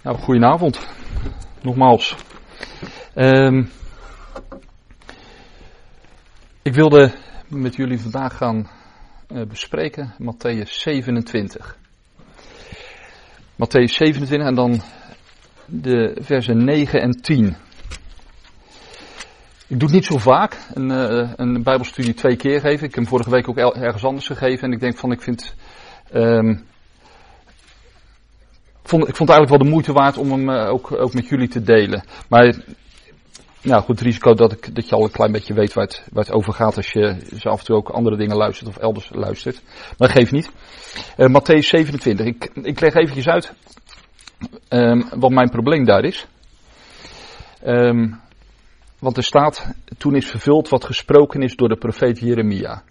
Nou, goedenavond. Nogmaals. Ik wilde met jullie vandaag gaan bespreken Mattheüs 27. Mattheüs 27 en dan de versen 9 en 10. Ik doe het niet zo vaak, een bijbelstudie 2 keer geven. Ik heb hem vorige week ook ergens anders gegeven. En ik denk van, ik vond het eigenlijk wel de moeite waard om hem ook met jullie te delen. Maar, nou goed, het risico dat je al een klein beetje weet waar het over gaat als je af en toe ook andere dingen luistert of elders luistert. Maar dat geeft niet. Mattheüs 27. Ik leg eventjes uit wat mijn probleem daar is. Want er staat, toen is vervuld wat gesproken is door de profeet Jeremia.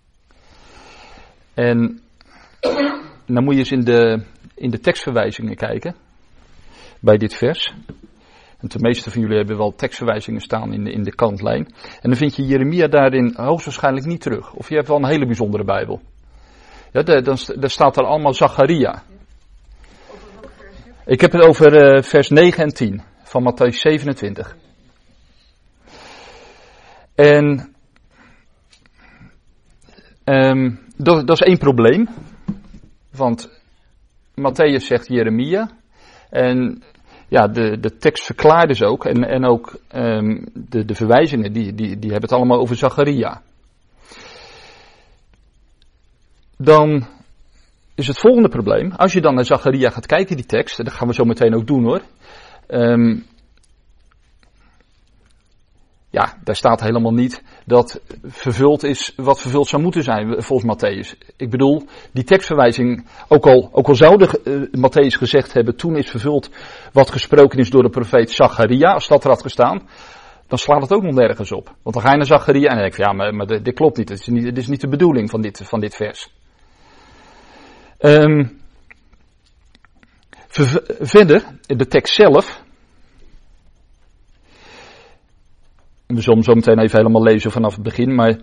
En dan moet je eens in de tekstverwijzingen kijken, bij dit vers. En de meeste van jullie hebben wel tekstverwijzingen staan in de kantlijn. En dan vind je Jeremia daarin hoogstwaarschijnlijk niet terug. Of je hebt wel een hele bijzondere Bijbel. Ja, daar staat er allemaal Zacharia. Ik heb het over vers 9 en 10 van Mattheüs 27. En dat is één probleem. Want Mattheüs zegt Jeremia. En ja, de tekst verklaart dus ook. En ook de verwijzingen, die hebben het allemaal over Zacharia. Dan is het volgende probleem. Als je dan naar Zacharia gaat kijken, die tekst. En dat gaan we zo meteen ook doen hoor. Ja, daar staat helemaal niet dat vervuld is wat vervuld zou moeten zijn volgens Mattheüs. Ik bedoel, die tekstverwijzing, ook al zou Mattheüs gezegd hebben, toen is vervuld wat gesproken is door de profeet Zacharia, als dat er had gestaan, dan slaat het ook nog nergens op. Want dan ga je naar Zacharia en dan denk ik van ja, maar dit klopt niet. Dit is niet de bedoeling van dit vers. Verder, de tekst zelf. We zullen hem zo meteen even helemaal lezen vanaf het begin, maar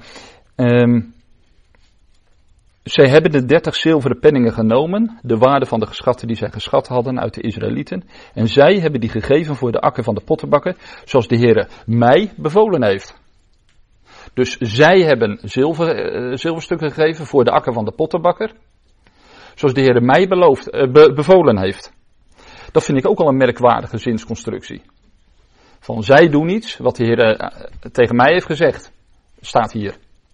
zij hebben de 30 zilveren penningen genomen, de waarde van de geschatten die zij geschat hadden uit de Israëlieten, en zij hebben die gegeven voor de akker van de pottenbakker, zoals de Heere mij bevolen heeft. Dus zij hebben zilverstukken gegeven voor de akker van de pottenbakker, zoals de Heere mij bevolen heeft. Dat vind ik ook al een merkwaardige zinsconstructie. Van zij doen iets wat de Heer tegen mij heeft gezegd. Staat hier.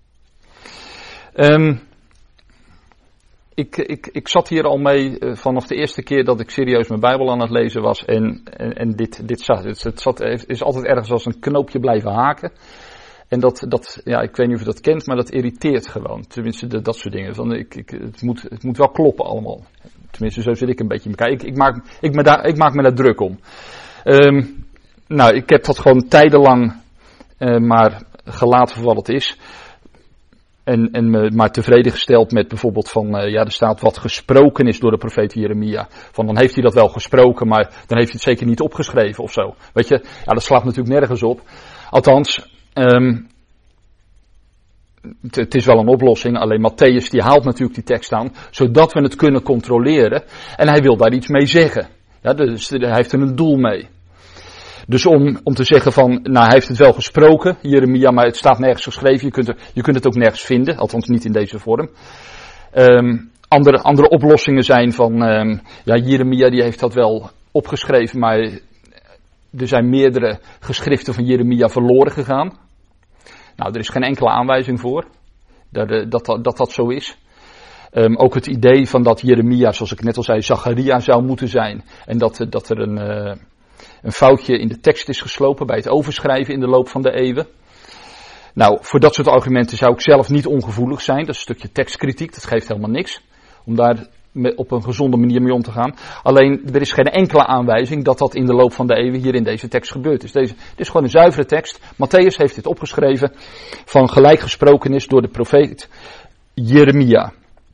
Ik zat hier al mee vanaf de eerste keer dat ik serieus mijn Bijbel aan het lezen was. En dit is altijd ergens als een knoopje blijven haken. En ja, ik weet niet of je dat kent, maar dat irriteert gewoon. Tenminste, dat soort dingen. Van, het moet wel kloppen allemaal. Tenminste, zo zit ik een beetje in elkaar. Ik maak me daar druk om. Nou, ik heb dat gewoon tijdenlang maar gelaten voor wat het is. En me maar tevreden gesteld met bijvoorbeeld van, er staat wat gesproken is door de profeet Jeremia. Van dan heeft hij dat wel gesproken, maar dan heeft hij het zeker niet opgeschreven of zo. Weet je, ja, dat slaat natuurlijk nergens op. Althans, het is wel een oplossing, alleen Mattheüs die haalt natuurlijk die tekst aan, zodat we het kunnen controleren. En hij wil daar iets mee zeggen. Ja, dus hij heeft er een doel mee. Dus om te zeggen van, nou hij heeft het wel gesproken, Jeremia, maar het staat nergens geschreven, je kunt het ook nergens vinden, althans niet in deze vorm. Andere oplossingen zijn van, Jeremia die heeft dat wel opgeschreven, maar er zijn meerdere geschriften van Jeremia verloren gegaan. Nou, er is geen enkele aanwijzing voor dat zo is. Ook het idee van dat Jeremia, zoals ik net al zei, Zacharia zou moeten zijn en dat er een foutje in de tekst is geslopen bij het overschrijven in de loop van de eeuwen. Nou, voor dat soort argumenten zou ik zelf niet ongevoelig zijn. Dat is een stukje tekstkritiek, dat geeft helemaal niks. Om daar op een gezonde manier mee om te gaan. Alleen, er is geen enkele aanwijzing dat in de loop van de eeuwen hier in deze tekst gebeurd is. Dit is gewoon een zuivere tekst. Mattheüs heeft dit opgeschreven van gelijk gesproken is door de profeet Jeremia.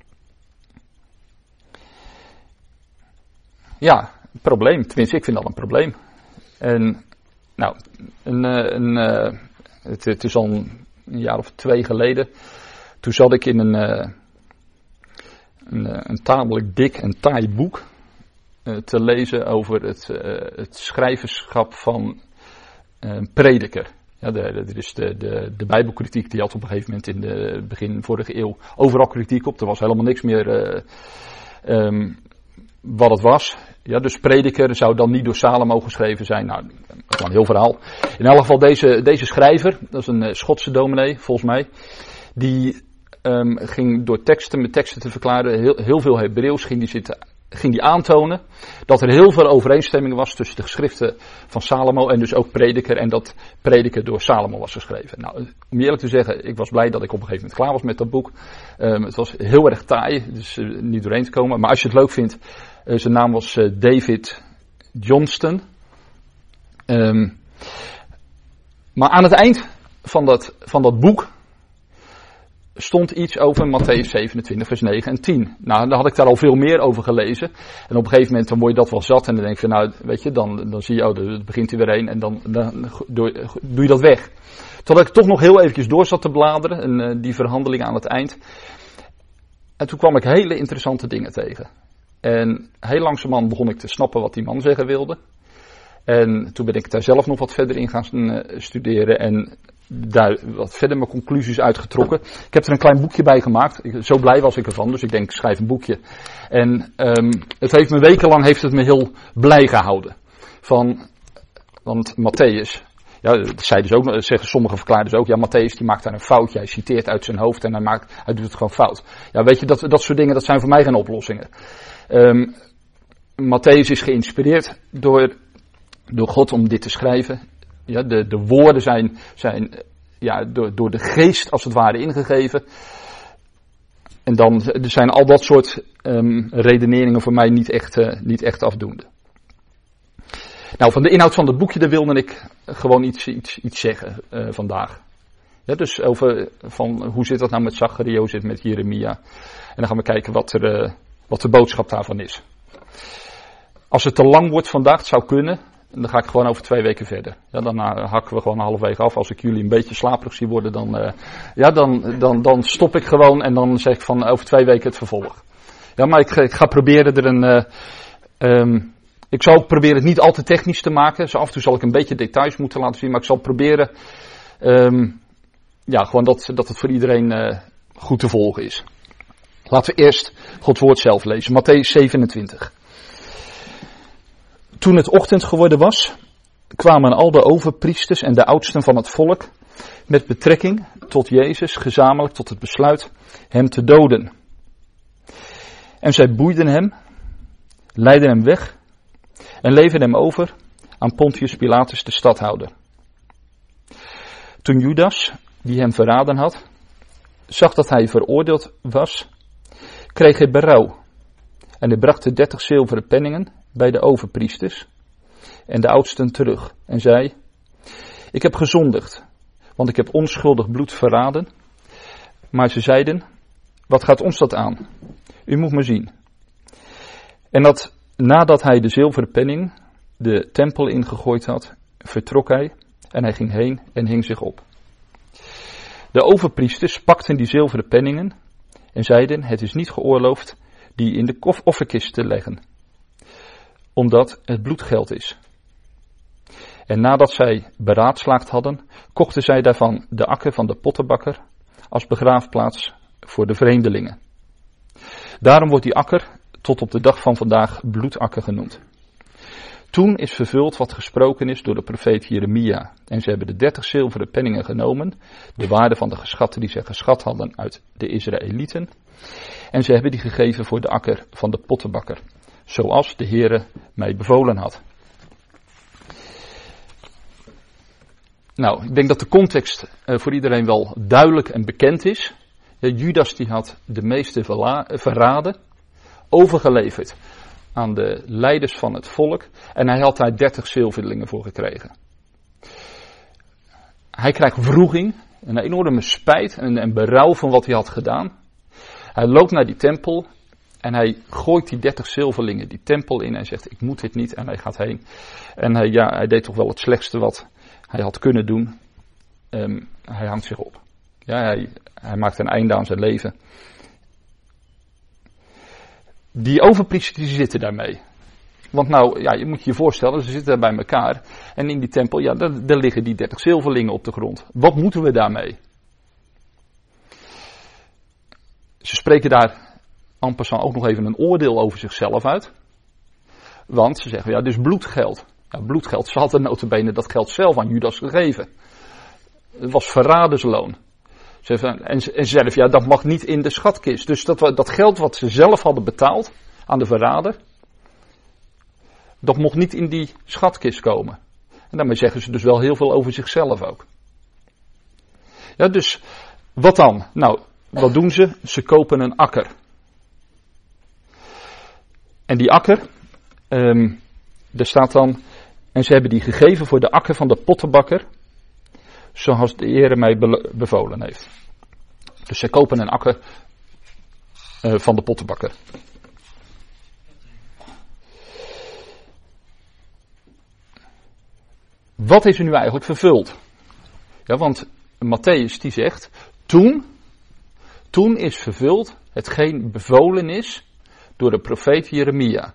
Ja, een probleem. Tenminste, ik vind dat een probleem. En, nou, het is al een jaar of 2 geleden. Toen zat ik in een tamelijk dik en taai boek. te lezen over het schrijverschap van Prediker. Ja, er is de Bijbelkritiek, die had op een gegeven moment in de begin vorige eeuw overal kritiek op. Er was helemaal niks meer wat het was. Ja, dus Prediker zou dan niet door Salomo geschreven zijn. Nou, dat is een heel verhaal. In elk geval deze schrijver, dat is een Schotse dominee volgens mij, die ging door met teksten te verklaren, heel veel Hebreeuws ging die aantonen dat er heel veel overeenstemming was tussen de geschriften van Salomo en dus ook Prediker, en dat Prediker door Salomo was geschreven. Nou, om je eerlijk te zeggen, ik was blij dat ik op een gegeven moment klaar was met dat boek. Het was heel erg taai, dus niet doorheen te komen. Maar als je het leuk vindt, zijn naam was David Johnston. Maar aan het eind van dat boek stond iets over Mattheüs 27 vers 9 en 10. Nou, dan had ik daar al veel meer over gelezen. En op een gegeven moment dan word je dat wel zat en dan denk je, nou, weet je, dan zie je, oh, er begint hij weer een en dan doe je dat weg. Totdat ik toch nog heel eventjes door zat te bladeren en die verhandeling aan het eind. En toen kwam ik hele interessante dingen tegen. En heel langzamerhand begon ik te snappen wat die man zeggen wilde. En toen ben ik daar zelf nog wat verder in gaan studeren en daar wat verder mijn conclusies uitgetrokken. Ik heb er een klein boekje bij gemaakt. Zo blij was ik ervan, dus ik denk, ik schrijf een boekje. En het heeft me wekenlang heel blij gehouden. Want Matthäus, ja, dat zeggen sommige verklaarders ook, ja, Matthäus die maakt daar een foutje. Hij citeert uit zijn hoofd en hij doet het gewoon fout. Ja, weet je, dat soort dingen, dat zijn voor mij geen oplossingen. Matthäus is geïnspireerd door God om dit te schrijven. Ja, de woorden zijn door de geest als het ware ingegeven. En dan zijn al dat soort redeneringen voor mij niet echt afdoende. Nou, van de inhoud van het boekje, daar wilde ik gewoon iets zeggen vandaag. Ja, dus over van hoe zit dat nou met Zacharia, hoe zit het met Jeremia. En dan gaan we kijken wat de boodschap daarvan is. Als het te lang wordt vandaag, het zou kunnen, dan ga ik gewoon over 2 weken verder. Ja, dan hakken we gewoon halverwege af. Als ik jullie een beetje slaperig zie worden, dan stop ik gewoon en dan zeg ik van over 2 weken het vervolg. Ja, maar ik ga proberen ik zal proberen het niet al te technisch te maken. Dus af en toe zal ik een beetje details moeten laten zien, maar ik zal proberen gewoon dat het voor iedereen goed te volgen is. Laten we eerst Gods woord zelf lezen. Matthäus 27. Toen het ochtend geworden was, kwamen al de overpriesters en de oudsten van het volk met betrekking tot Jezus gezamenlijk tot het besluit hem te doden. En zij boeiden hem, leidden hem weg en leverden hem over aan Pontius Pilatus de stadhouder. Toen Judas, die hem verraden had, zag dat hij veroordeeld was, kreeg hij berouw en hij bracht de 30 zilveren penningen bij de overpriesters en de oudsten terug en zei: ik heb gezondigd, want ik heb onschuldig bloed verraden. Maar ze zeiden: wat gaat ons dat aan? U moet me zien. En nadat hij de zilveren penning de tempel ingegooid had, vertrok hij en hij ging heen en hing zich op. De overpriesters pakten die zilveren penningen en zeiden: het is niet geoorloofd die in de offerkist te leggen, omdat het bloedgeld is. En nadat zij beraadslaagd hadden, kochten zij daarvan de akker van de pottenbakker als begraafplaats voor de vreemdelingen. Daarom wordt die akker tot op de dag van vandaag bloedakker genoemd. Toen is vervuld wat gesproken is door de profeet Jeremia. En ze hebben de 30 zilveren penningen genomen, de waarde van de geschatten die zij geschat hadden uit de Israëlieten. En ze hebben die gegeven voor de akker van de pottenbakker, zoals de Heere mij bevolen had. Nou, ik denk dat de context voor iedereen wel duidelijk en bekend is. Judas die had de meeste verraden, overgeleverd aan de leiders van het volk. En hij had daar 30 zilverlingen voor gekregen. Hij krijgt wroeging, een enorme spijt en berouw van wat hij had gedaan. Hij loopt naar die tempel en hij gooit die 30 zilverlingen die tempel in en zegt: ik moet dit niet, en hij gaat heen. En hij deed toch wel het slechtste wat hij had kunnen doen. Hij hangt zich op. Ja, hij maakt een einde aan zijn leven. Die overpriesters die zitten daarmee. Want nou, ja, je moet je voorstellen, ze zitten daar bij elkaar. En in die tempel, ja, daar liggen die 30 zilverlingen op de grond. Wat moeten we daarmee? Ze spreken daar en passant ook nog even een oordeel over zichzelf uit. Want ze zeggen, ja, dus bloedgeld. Ja, bloedgeld, ze hadden nota bene dat geld zelf aan Judas gegeven. Het was verradersloon. En ze zeiden, ja, dat mag niet in de schatkist. Dus dat geld wat ze zelf hadden betaald aan de verrader, dat mocht niet in die schatkist komen. En daarmee zeggen ze dus wel heel veel over zichzelf ook. Ja, dus wat dan? Nou, wat doen ze? Ze kopen een akker. En die akker, er staat dan, en ze hebben die gegeven voor de akker van de pottenbakker, zoals de Heere mij bevolen heeft. Dus ze kopen een akker van de pottenbakker. Wat is er nu eigenlijk vervuld? Ja, want Matthäus die zegt, toen is vervuld hetgeen bevolen is door de profeet Jeremia.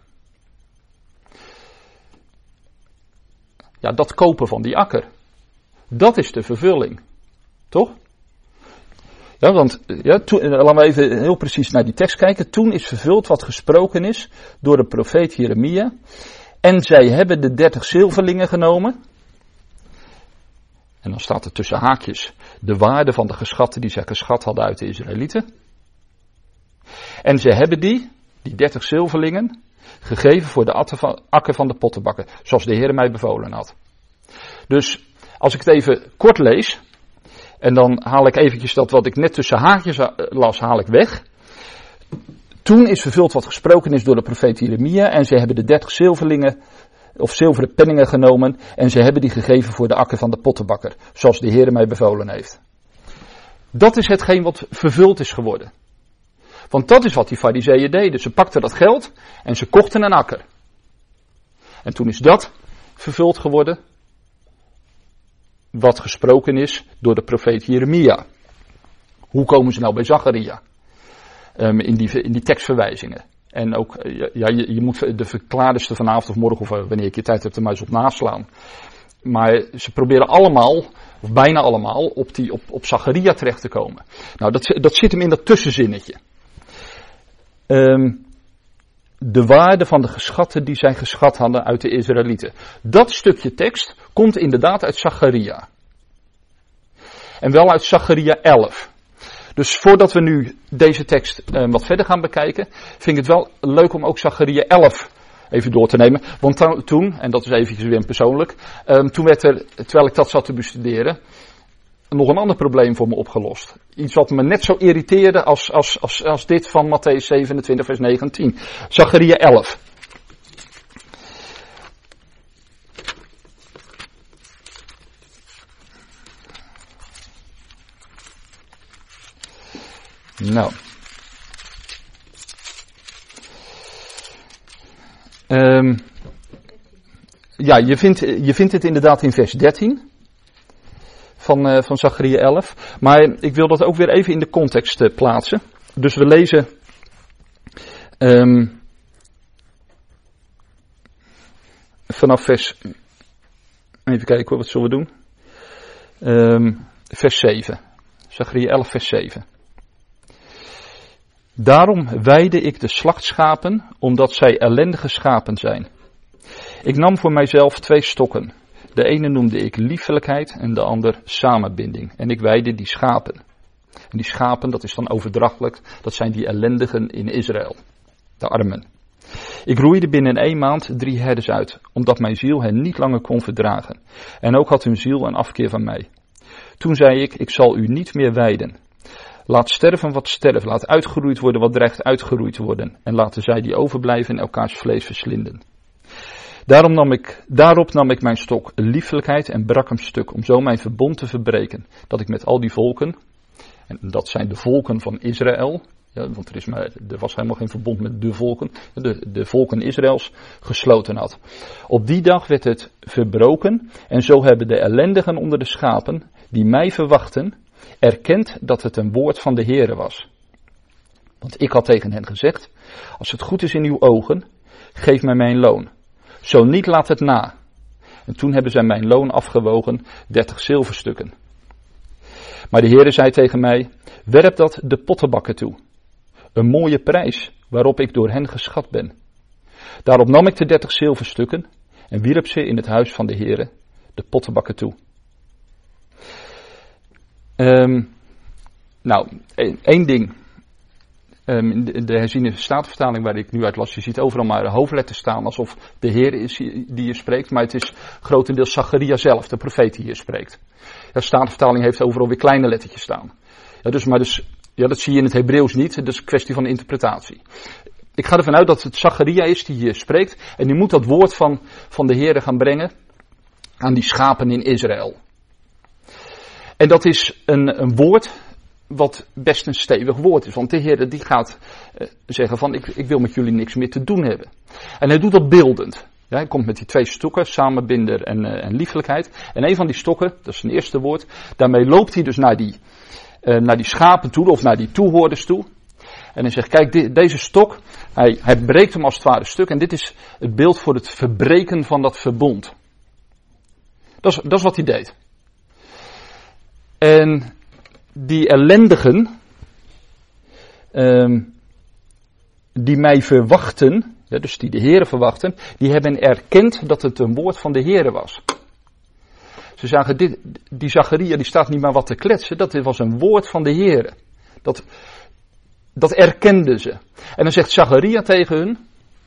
Ja, dat kopen van die akker. Dat is de vervulling. Toch? Ja, want laten we even heel precies naar die tekst kijken. Toen is vervuld wat gesproken is door de profeet Jeremia. En zij hebben de 30 zilverlingen genomen. En dan staat er tussen haakjes de waarde van de geschatten die zij geschat hadden uit de Israëlieten. En ze hebben die 30 zilverlingen, gegeven voor de akker van de pottenbakker. Zoals de Heer mij bevolen had. Dus als ik het even kort lees. En dan haal ik eventjes dat wat ik net tussen haakjes las, haal ik weg. Toen is vervuld wat gesproken is door de profeet Jeremia. En ze hebben de 30 zilverlingen of zilveren penningen genomen. En ze hebben die gegeven voor de akker van de pottenbakker. Zoals de Heer mij bevolen heeft. Dat is hetgeen wat vervuld is geworden. Want dat is wat die farizeeën deden. Ze pakten dat geld en ze kochten een akker. En toen is dat vervuld geworden. Wat gesproken is door de profeet Jeremia. Hoe komen ze nou bij Zacharia? In die tekstverwijzingen. En ook, je moet de verklaarders vanavond of morgen, of wanneer ik je tijd heb, er maar eens op naslaan. Maar ze proberen allemaal, of bijna allemaal, op Zacharia terecht te komen. Nou, dat zit hem in dat tussenzinnetje. De waarde van de geschatten die zij geschat hadden uit de Israëlieten. Dat stukje tekst komt inderdaad uit Zacharia. En wel uit Zacharia 11. Dus voordat we nu deze tekst wat verder gaan bekijken, vind ik het wel leuk om ook Zacharia 11 even door te nemen. Want toen, en dat is eventjes weer persoonlijk, toen werd er, terwijl ik dat zat te bestuderen, nog een ander probleem voor me opgelost. Iets wat me net zo irriteerde als dit van Matthäus 27 vers 19. Zacharia 11. Nou. Ja, je vindt het inderdaad in vers 13. Van Zacharia 11. Maar ik wil dat ook weer even in de context plaatsen. Dus we lezen vanaf vers, even kijken wat zullen we doen. Vers 7. Zacharia 11 vers 7. Daarom weide ik de slachtschapen, omdat zij ellendige schapen zijn. Ik nam voor mijzelf 2 stokken. De ene noemde ik liefelijkheid en de ander samenbinding. En ik weide die schapen. En die schapen, dat is dan overdrachtelijk, dat zijn die ellendigen in Israël. De armen. Ik roeide binnen 1 maand 3 herders uit, omdat mijn ziel hen niet langer kon verdragen. En ook had hun ziel een afkeer van mij. Toen zei ik zal u niet meer weiden. Laat sterven wat sterven, laat uitgeroeid worden wat dreigt uitgeroeid te worden. En laten zij die overblijven elkaars vlees verslinden. Daarop nam ik mijn stok liefelijkheid en brak hem stuk, om zo mijn verbond te verbreken, dat ik met al die volken, en dat zijn de volken van Israël, ja, want er was helemaal geen verbond met de volken, de volken Israëls, gesloten had. Op die dag werd het verbroken, en zo hebben de ellendigen onder de schapen, die mij verwachten, erkend dat het een woord van de Heere was. Want ik had tegen hen gezegd, als het goed is in uw ogen, geef mij mijn loon. Zo niet, laat het na. En toen hebben zij mijn loon afgewogen, 30 zilverstukken. Maar de Heere zei tegen mij, werp dat de pottenbakker toe. Een mooie prijs, waarop ik door hen geschat ben. Daarop nam ik de 30 zilverstukken en wierp ze in het huis van de Heere, de pottenbakker toe. Één ding. De herziene statenvertaling waar ik nu uit las, je ziet overal maar hoofdletters staan, alsof de Heer is die hier spreekt, maar het is grotendeels Zacharia zelf, de profeet die hier spreekt. De statenvertaling heeft overal weer kleine lettertjes staan. Dat zie je in het Hebreeuws niet, dat is een kwestie van interpretatie. Ik ga ervan uit dat het Zacharia is die hier spreekt, en die moet dat woord van de Heer gaan brengen aan die schapen in Israël. En dat is een woord wat best een stevig woord is. Want de Heer die gaat zeggen van ik wil met jullie niks meer te doen hebben. En hij doet dat beeldend. Ja, hij komt met die 2 stokken, samenbinder en liefelijkheid. En een van die stokken, dat is zijn eerste woord. Daarmee loopt hij dus naar die schapen toe of naar die toehoorders toe. En hij zegt kijk deze stok, hij breekt hem als het ware stuk. En dit is het beeld voor het verbreken van dat verbond. Dat is wat hij deed. En die ellendigen, die mij verwachten, ja, dus die de Heere verwachten, die hebben erkend dat het een woord van de Heere was. Ze zagen, die Zacharia die staat niet maar wat te kletsen, dat was een woord van de Heere. Dat erkenden ze. En dan zegt Zacharia tegen hun,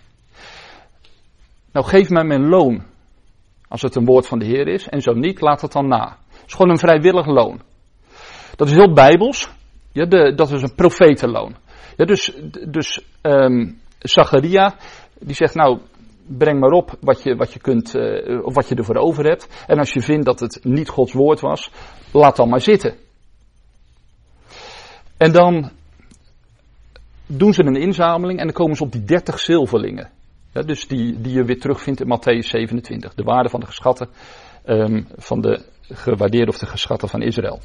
nou geef mij mijn loon, als het een woord van de Heere is, en zo niet, laat het dan na. Het is gewoon een vrijwillig loon. Dat is heel bijbels. Ja, dat is een profetenloon. Ja, dus Zacharia, die zegt nou, breng maar op wat je kunt, of wat je ervoor over hebt. En als je vindt dat het niet Gods woord was, laat dan maar zitten. En dan doen ze een inzameling en dan komen ze op die 30 zilverlingen. Ja, dus die je weer terugvindt in Mattheüs 27. De waarde van de geschatten, van de gewaardeerde of de geschatten van Israël.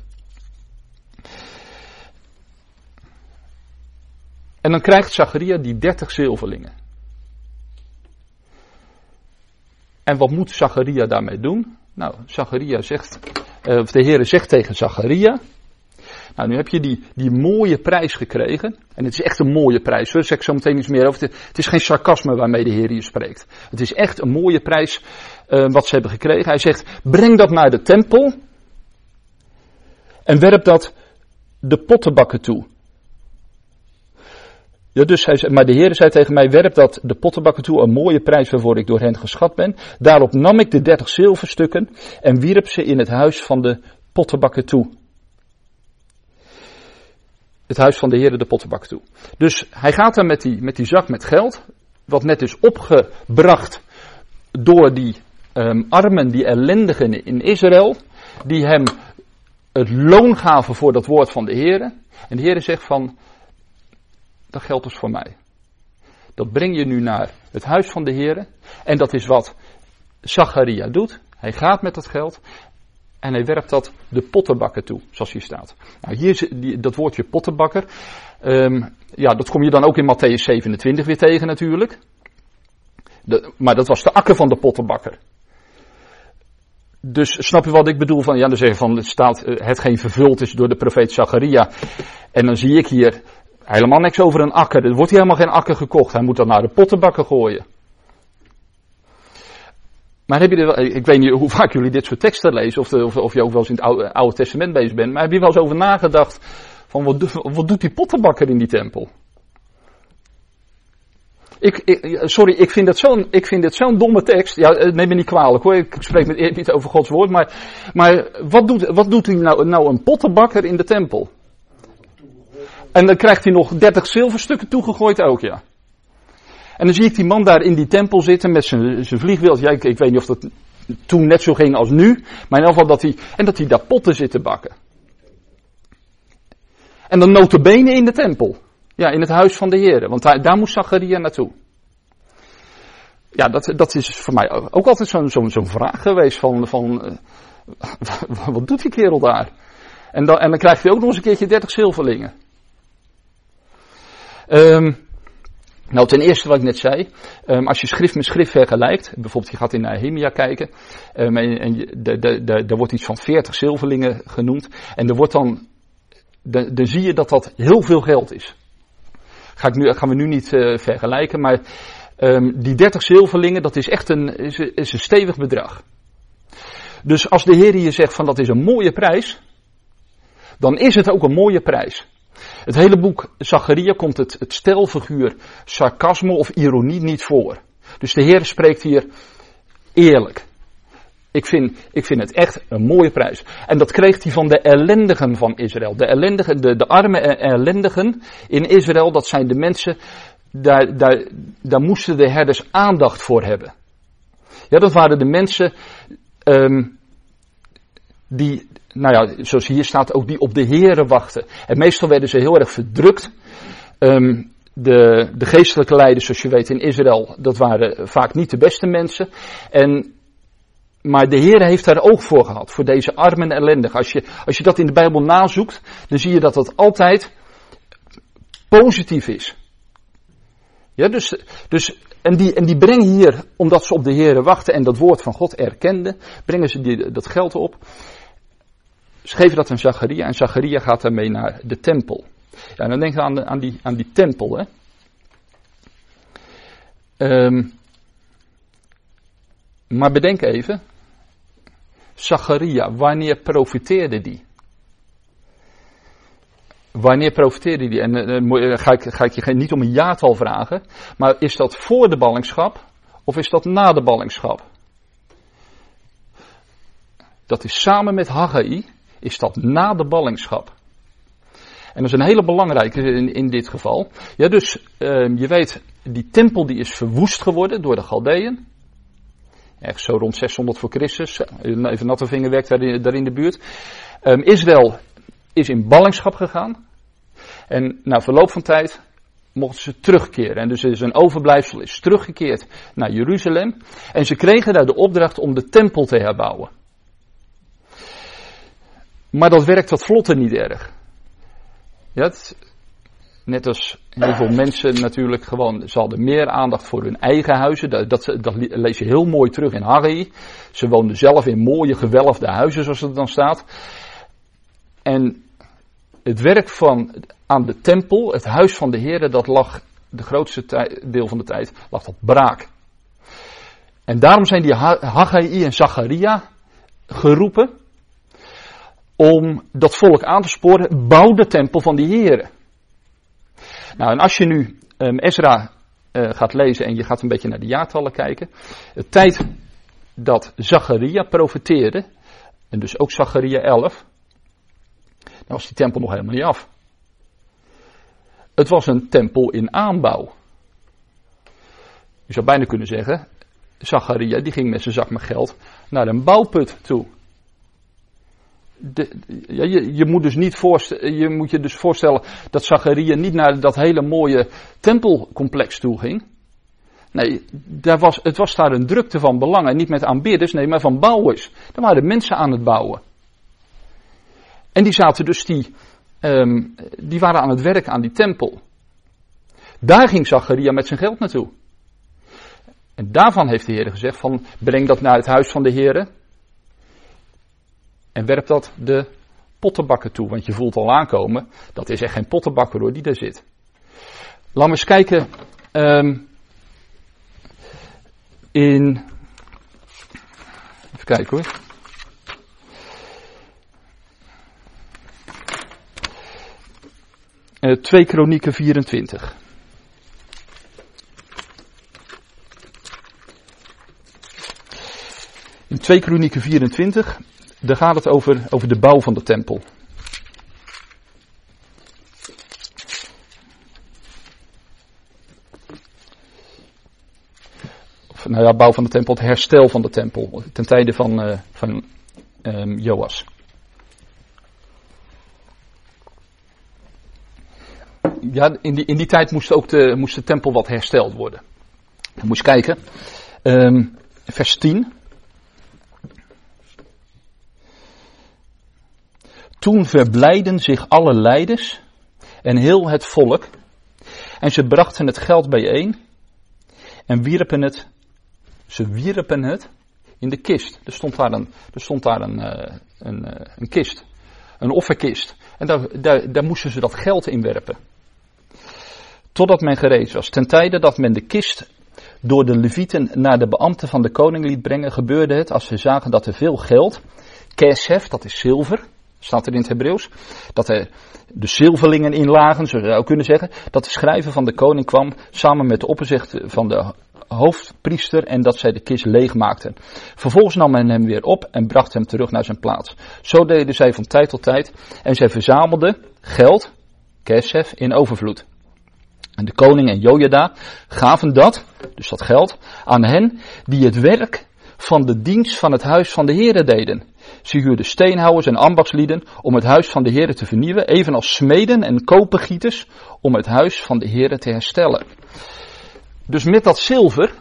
En dan krijgt Zacharia die 30 zilverlingen. En wat moet Zacharia daarmee doen? Nou, Zacharia zegt, of de Heere zegt tegen Zacharia, nou nu heb je die mooie prijs gekregen. En het is echt een mooie prijs, daar zeg ik zo meteen iets meer over. Het is geen sarcasme waarmee de Heer hier spreekt. Het is echt een mooie prijs wat ze hebben gekregen. Hij zegt, breng dat naar de tempel en werp dat de pottenbakker toe. Ja, dus maar de Heer zei tegen mij, werp dat de pottenbakker toe, een mooie prijs waarvoor ik door hen geschat ben. Daarop nam ik de 30 zilverstukken en wierp ze in het huis van de pottenbakker toe. Het huis van de Heer de pottenbakker toe. Dus hij gaat dan met die zak met geld, wat net is opgebracht door die armen, die ellendigen in Israël, die hem het loon gaven voor dat woord van de Heer. En de Heer zegt van, dat geldt dus voor mij. Dat breng je nu naar het huis van de Heer. En dat is wat Zacharia doet. Hij gaat met dat geld en hij werpt dat de pottenbakker toe, zoals hier staat. Nou, hier is dat woordje pottenbakker. Dat kom je dan ook in Mattheüs 27 weer tegen natuurlijk. Maar dat was de akker van de pottenbakker. Dus snap je wat ik bedoel? Dan zeg je van, het staat hetgeen vervuld is door de profeet Zacharia. En dan zie ik hier helemaal niks over een akker. Er wordt hier helemaal geen akker gekocht. Hij moet dat naar de pottenbakker gooien. Maar heb je ik weet niet hoe vaak jullie dit soort teksten lezen, of je ook wel eens in het Oude Testament bezig bent, maar heb je wel eens over nagedacht van wat doet die pottenbakker in die tempel? Ik vind dit zo'n domme tekst. Ja, neem me niet kwalijk hoor, ik spreek met eerbied over Gods woord, maar wat doet hij nou een pottenbakker in de tempel? En dan krijgt hij nog 30 zilverstukken toegegooid ook, ja. En dan zie ik die man daar in die tempel zitten met zijn vliegwiel. Ja, ik weet niet of dat toen net zo ging als nu. Maar in ieder geval dat hij daar potten zit te bakken. En dan nota bene in de tempel. Ja, in het huis van de Heer. Want daar moest Zacharia naartoe. Ja, dat is voor mij ook altijd zo'n vraag geweest van wat doet die kerel daar? En dan krijgt hij ook nog eens een keertje 30 zilverlingen. Nou, ten eerste wat ik net zei, als je schrift met schrift vergelijkt, bijvoorbeeld je gaat in Nehemia kijken, daar wordt iets van 40 zilverlingen genoemd, en er wordt dan zie je dat dat heel veel geld is. Gaan we nu niet vergelijken, maar die 30 zilverlingen, dat is echt een stevig bedrag. Dus als de Heer hier zegt van dat is een mooie prijs, dan is het ook een mooie prijs. Het hele boek Zacharia komt het stelfiguur sarcasme of ironie niet voor. Dus de Heer spreekt hier eerlijk. Ik vind het echt een mooie prijs. En dat kreeg hij van de ellendigen van Israël. De ellendigen, de arme ellendigen in Israël, dat zijn de mensen, daar moesten de herders aandacht voor hebben. Ja, dat waren de mensen die, nou ja, zoals hier staat, ook die op de Here wachten. En meestal werden ze heel erg verdrukt. De geestelijke leiders, zoals je weet in Israël, dat waren vaak niet de beste mensen. Maar de Heer heeft daar oog voor gehad, voor deze armen en ellendigen. Als je dat in de Bijbel nazoekt, dan zie je dat dat altijd positief is. Ja, en die brengen hier, omdat ze op de Heer wachten en dat woord van God erkenden, brengen ze dat geld op. Ze geven dat aan Zacharia en Zacharia gaat daarmee naar de tempel. Ja, en dan denk je aan die tempel, hè. Maar bedenk even, Zacharia, wanneer profiteerde die? Wanneer profiteerde die? En ga ik je niet om een jaartal vragen, maar is dat voor de ballingschap of is dat na de ballingschap? Dat is samen met Haggai, is dat na de ballingschap. En dat is een hele belangrijke in dit geval. Ja, dus je weet, die tempel die is verwoest geworden door de Galdeën. Ergens zo rond 600 voor Christus. Even natte vingerwerk daar in de buurt. Israël is in ballingschap gegaan. En na verloop van tijd mochten ze terugkeren. En dus een overblijfsel is teruggekeerd naar Jeruzalem. En ze kregen daar de opdracht om de tempel te herbouwen. Maar dat werkt wat vlotter niet erg. Ja, net als heel veel mensen natuurlijk gewoon, ze hadden meer aandacht voor hun eigen huizen. Dat lees je heel mooi terug in Haggai. Ze woonden zelf in mooie gewelfde huizen, zoals het dan staat. En het werk aan de tempel, het huis van de Heer, dat lag de grootste deel van de tijd lag dat braak. En daarom zijn die Haggai en Zacharia geroepen om dat volk aan te sporen, bouw de tempel van die Heer. Nou, en als je nu Ezra gaat lezen en je gaat een beetje naar de jaartallen kijken, de tijd dat Zacharia profeteerde, en dus ook Zacharia 11, dan was die tempel nog helemaal niet af. Het was een tempel in aanbouw. Je zou bijna kunnen zeggen, Zacharia die ging met zijn zak met geld naar een bouwput toe. Je moet je dus voorstellen dat Zacharia niet naar dat hele mooie tempelcomplex toe ging. Nee, het was daar een drukte van belang. En niet met aanbidders, nee, maar van bouwers. Er waren mensen aan het bouwen. En die zaten dus, die waren aan het werk aan die tempel. Daar ging Zacharia met zijn geld naartoe. En daarvan heeft de Heer gezegd van, breng dat naar het huis van de Heer. En werp dat de pottenbakker toe. Want je voelt al aankomen, dat is echt geen pottenbakker hoor, die daar zit. Laten we eens kijken even kijken hoor. Uh, 2 Kronieken 24. In 2 Kronieken 24, daar gaat het over de bouw van de tempel. Of, nou ja, bouw van de tempel, het herstel van de tempel, ten tijde van Joas. Ja, in die tijd moest de tempel wat hersteld worden. Dan moet je kijken. Vers 10. Toen verblijden zich alle leiders en heel het volk. En ze brachten het geld bijeen en ze wierpen het in de kist. Er stond daar een kist, een offerkist. En daar moesten ze dat geld in werpen. Totdat men gereed was. Ten tijde dat men de kist door de levieten naar de beambten van de koning liet brengen, gebeurde het als ze zagen dat er veel geld, kesef, dat is zilver, staat er in het Hebreeuws, dat er de zilverlingen in lagen, zo zou je ook kunnen zeggen, dat de schrijver van de koning kwam samen met de opperzicht van de hoofdpriester en dat zij de kist leegmaakten. Vervolgens nam men hem weer op en bracht hem terug naar zijn plaats. Zo deden zij van tijd tot tijd en zij verzamelden geld, kesef, in overvloed. En de koning en Jojada gaven dat, dus dat geld, aan hen die het werk van de dienst van het huis van de Heere deden. Ze huurden steenhouwers en ambachtslieden om het huis van de Heere te vernieuwen, evenals smeden en kopergieters om het huis van de Heere te herstellen. Dus met dat zilver,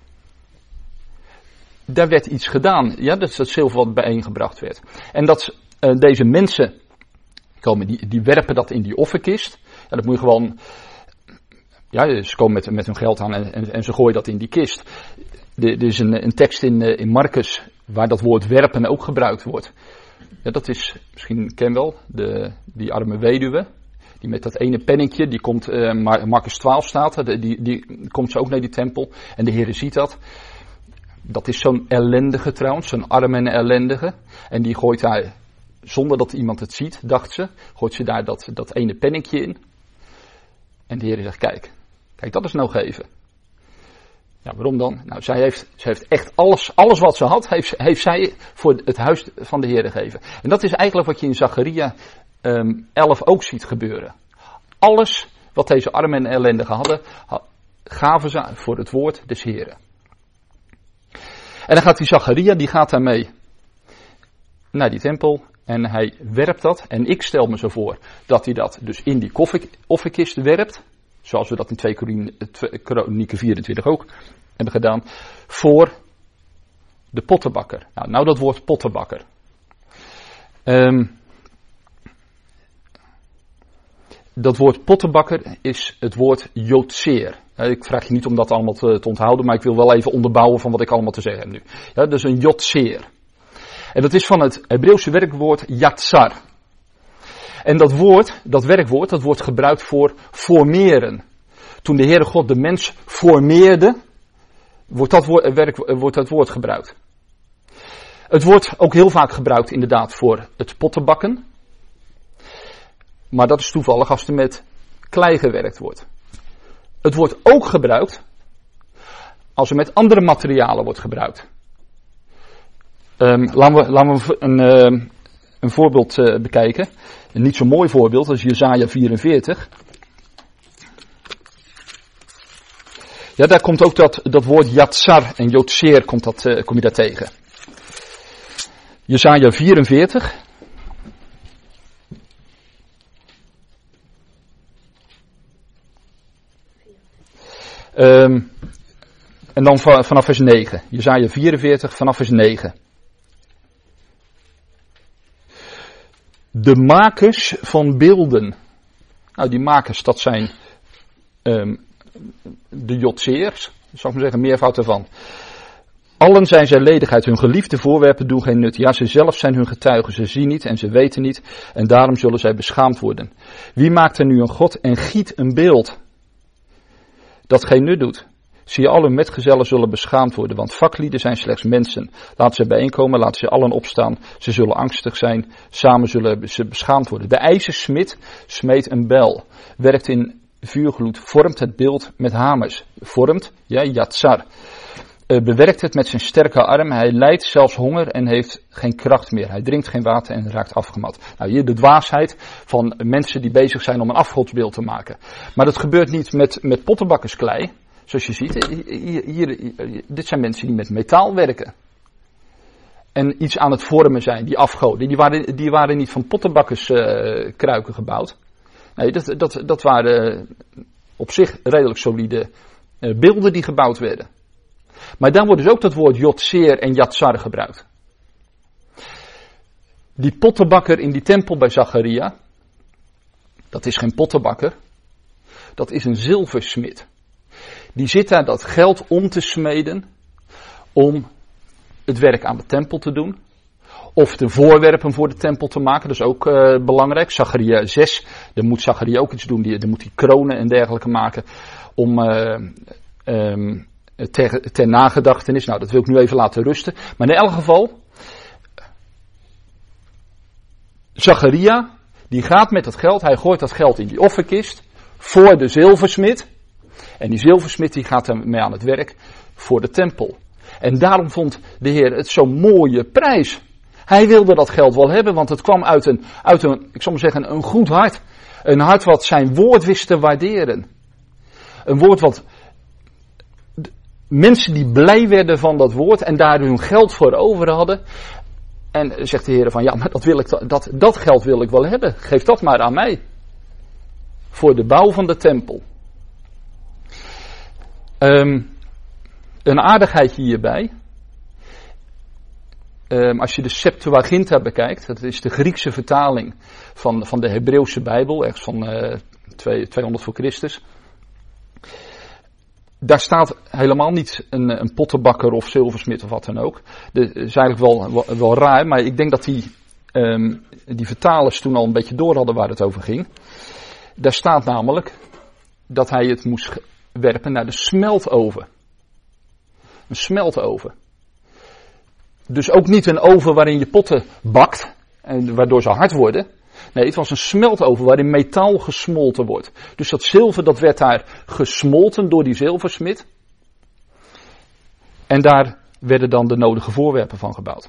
daar werd iets gedaan. Ja, dat is dat zilver wat bijeengebracht werd. En dat deze mensen komen, die werpen dat in die offerkist. Ja, dat moet je gewoon, ja, ze komen met hun geld aan en ze gooien dat in die kist. Er is een tekst in Marcus waar dat woord werpen ook gebruikt wordt. Ja, dat is, misschien ken wel, die arme weduwe. Die met dat ene penninkje, die komt, Marcus 12 staat, die komt ze ook naar die tempel. En de Heer ziet dat. Dat is zo'n ellendige trouwens, zo'n arme en ellendige. En die gooit daar, zonder dat iemand het ziet, dacht ze, gooit ze daar dat ene penninkje in. En de Heer zegt, kijk, dat is nou geven. Ja, waarom dan? Nou, zij heeft echt alles wat ze had, heeft zij voor het huis van de Heer gegeven. En dat is eigenlijk wat je in Zacharia 11 ook ziet gebeuren. Alles wat deze armen en ellendigen hadden, gaven ze voor het woord des Heren. En dan gaat die Zacharia, die gaat daarmee naar die tempel en hij werpt dat. En ik stel me zo voor dat hij dat dus in die offerkist werpt. Zoals we dat in 2 Kronieken 24 ook hebben gedaan. Voor de pottenbakker. Nou dat woord pottenbakker. Dat woord pottenbakker is het woord Jotzeer. Ik vraag je niet om dat allemaal te onthouden, maar ik wil wel even onderbouwen van wat ik allemaal te zeggen heb nu. Ja, dus een Jotzeer. En dat is van het Hebreeuwse werkwoord Yatsar. En dat werkwoord, dat wordt gebruikt voor formeren. Toen de Heere God de mens formeerde, wordt dat woord gebruikt. Het wordt ook heel vaak gebruikt inderdaad voor het pottenbakken. Maar dat is toevallig als er met klei gewerkt wordt. Het wordt ook gebruikt als er met andere materialen wordt gebruikt. Laten we een voorbeeld bekijken. Een niet zo mooi voorbeeld, dat is Jesaja 44. Ja, daar komt ook dat woord Yatsar en Jotzeer kom je daar tegen. Jesaja 44. En dan vanaf vers 9. Jesaja 44 vanaf vers 9. De makers van beelden. Nou, die makers, dat zijn de Jotzeers, zal ik maar zeggen, meervoud ervan. Allen zijn zij ledigheid, hun geliefde voorwerpen doen geen nut. Ja, ze zelf zijn hun getuigen, ze zien niet en ze weten niet. En daarom zullen zij beschaamd worden. Wie maakt er nu een god en giet een beeld dat geen nut doet? Zie je, al hun metgezellen zullen beschaamd worden, want vaklieden zijn slechts mensen. Laat ze bijeenkomen, laat ze allen opstaan. Ze zullen angstig zijn, samen zullen ze beschaamd worden. De ijzersmid smeet een bijl, werkt in vuurgloed, vormt het beeld met hamers. Vormt, ja, Yatsar. Bewerkt het met zijn sterke arm. Hij lijdt zelfs honger en heeft geen kracht meer. Hij drinkt geen water en raakt afgemat. Nou, hier de dwaasheid van mensen die bezig zijn om een afgodsbeeld te maken. Maar dat gebeurt niet met pottenbakkersklei. Zoals je ziet, dit zijn mensen die met metaal werken. En iets aan het vormen zijn, die afgoden. Die waren niet van pottenbakkerskruiken gebouwd. Nee, dat waren op zich redelijk solide beelden die gebouwd werden. Maar dan wordt dus ook dat woord Jotzeer en Yatsar gebruikt. Die pottenbakker in die tempel bij Zacharia, dat is geen pottenbakker. dat is een zilversmid. Die zit daar dat geld om te smeden om het werk aan de tempel te doen. Of de voorwerpen voor de tempel te maken, dat is ook belangrijk. Zacharia 6, dan moet Zacharia ook iets doen. Dan moet hij kronen en dergelijke maken om ter nagedachtenis. Nou, dat wil ik nu even laten rusten. Maar in elk geval, Zacharia, die gaat met dat geld, hij gooit dat geld in die offerkist voor de zilversmid. En die zilversmid die gaat ermee aan het werk voor de tempel. En daarom vond de Heer het zo'n mooie prijs. Hij wilde dat geld wel hebben, want het kwam uit een, ik zal maar zeggen, een goed hart. Een hart wat zijn woord wist te waarderen. Een woord wat mensen die blij werden van dat woord en daar hun geld voor over hadden. En zegt de Heer van, ja, maar dat geld wil ik wel hebben. Geef dat maar aan mij. Voor de bouw van de tempel. Een aardigheidje hierbij. Als je de Septuaginta bekijkt, dat is de Griekse vertaling van de Hebreeuwse Bijbel, ergens van 200 voor Christus. Daar staat helemaal niet een pottenbakker of zilversmid of wat dan ook. Dat is eigenlijk wel raar, maar ik denk dat die vertalers toen al een beetje door hadden waar het over ging. Daar staat namelijk dat hij het moest werpen naar de smeltoven. Een smeltoven. Dus ook niet een oven waarin je potten bakt, en waardoor ze hard worden. Nee, het was een smeltoven waarin metaal gesmolten wordt. Dus dat zilver, dat werd daar gesmolten door die zilversmid. En daar werden dan de nodige voorwerpen van gebouwd.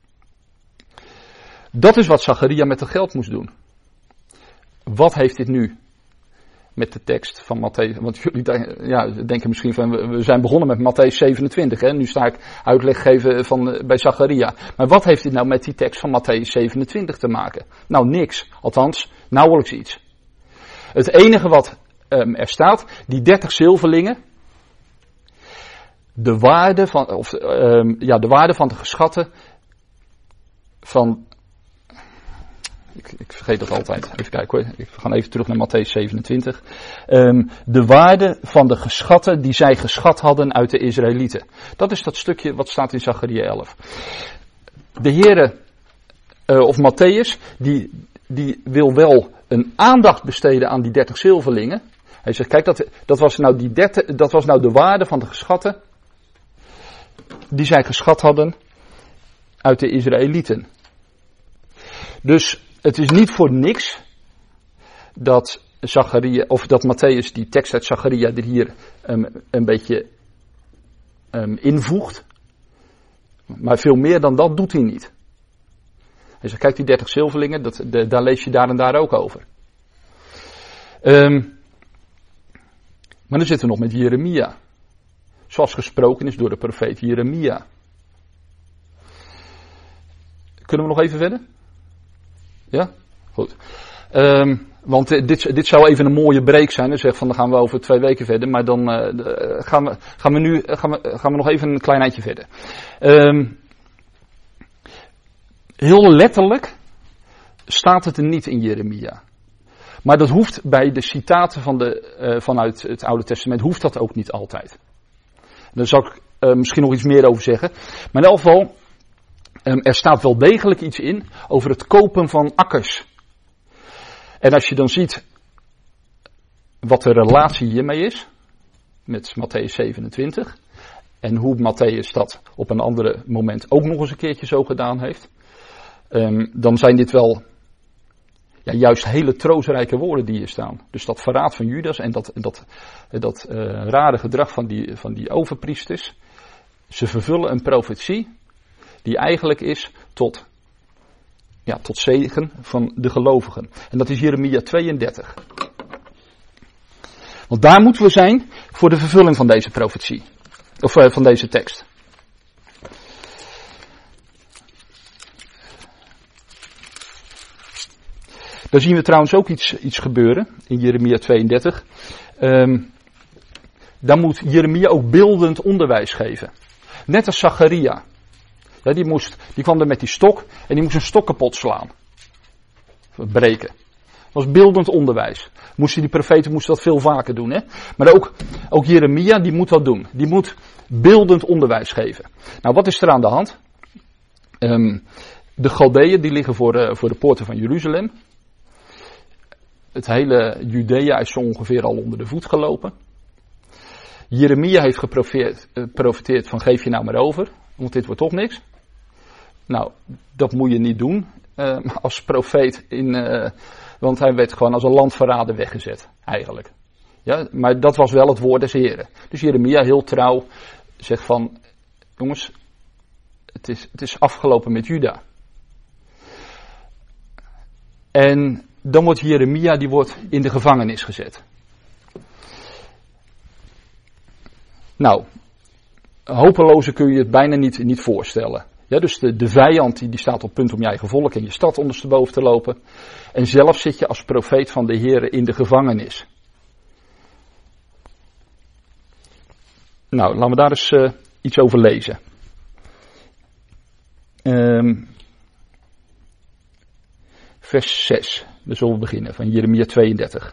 Dat is wat Zacharia met het geld moest doen. Wat heeft dit nu met de tekst van Mattheüs? Want jullie denken misschien van, we zijn begonnen met Mattheüs 27. Hè? Nu sta ik uitleg geven bij Zacharia. Maar wat heeft dit nou met die tekst van Mattheüs 27 te maken? Nou, niks. Althans, nauwelijks iets. Het enige wat er staat, die 30 zilverlingen. De waarde van de geschatten van... Ik vergeet dat altijd. Even kijken hoor. We gaan even terug naar Mattheüs 27. De waarde van de geschatten die zij geschat hadden uit de Israëlieten. Dat is dat stukje wat staat in Zacharia 11. De Heere, of Matthäus, die wil wel een aandacht besteden aan die 30 zilverlingen. Hij zegt, kijk, dat was nou de waarde van de geschatten die zij geschat hadden uit de Israëlieten. Dus het is niet voor niks dat Zacharia, of dat Matthäus die tekst uit Zacharia er hier een beetje invoegt. Maar veel meer dan dat doet hij niet. Hij zegt, kijk die 30 zilverlingen, daar lees je daar en daar ook over. Maar dan zitten we nog met Jeremia. Zoals gesproken is door de profeet Jeremia. Kunnen we nog even verder? Ja? Goed. Want dit zou even een mooie break zijn. Dus dan gaan we over 2 weken verder. Maar dan gaan we nog even een klein eindje verder. Heel letterlijk staat het er niet in Jeremia. Maar dat hoeft bij de citaten vanuit het Oude Testament hoeft dat ook niet altijd. Daar zal ik misschien nog iets meer over zeggen. Maar in elk geval, er staat wel degelijk iets in over het kopen van akkers. En als je dan ziet wat de relatie hiermee is, met Mattheüs 27, en hoe Matthäus dat op een ander moment ook nog eens een keertje zo gedaan heeft, dan zijn dit wel juist hele troostrijke woorden die hier staan. Dus dat verraad van Judas en dat rare gedrag van die overpriesters, ze vervullen een profetie die eigenlijk is tot zegen van de gelovigen. En dat is Jeremia 32. Want daar moeten we zijn voor de vervulling van deze profetie. Of van deze tekst. Daar zien we trouwens ook iets gebeuren in Jeremia 32. Daar moet Jeremia ook beeldend onderwijs geven. Net als Zacharia. Ja, die kwam er met die stok en die moest een stok kapot slaan. Breken. was beeldend onderwijs. Die profeten moesten dat veel vaker doen. Hè? Maar ook Jeremia, die moet dat doen. Die moet beeldend onderwijs geven. Nou, wat is er aan de hand? De Galdeeën, die liggen voor de poorten van Jeruzalem. Het hele Judea is zo ongeveer al onder de voet gelopen. Jeremia heeft geprofeteerd van geef je nou maar over, want dit wordt toch niks. Nou, dat moet je niet doen als profeet, want hij werd gewoon als een landverrader weggezet, eigenlijk. Ja, maar dat was wel het woord des Heren. Dus Jeremia heel trouw zegt van, jongens, het is afgelopen met Juda. En dan wordt Jeremia, die wordt in de gevangenis gezet. Nou, hopelozer kun je het bijna niet voorstellen. Ja, dus de vijand die staat op punt om je eigen volk en je stad ondersteboven te lopen. En zelf zit je als profeet van de Heere in de gevangenis. Nou, laten we daar eens iets over lezen. Vers 6, daar zullen we beginnen, van Jeremia 32.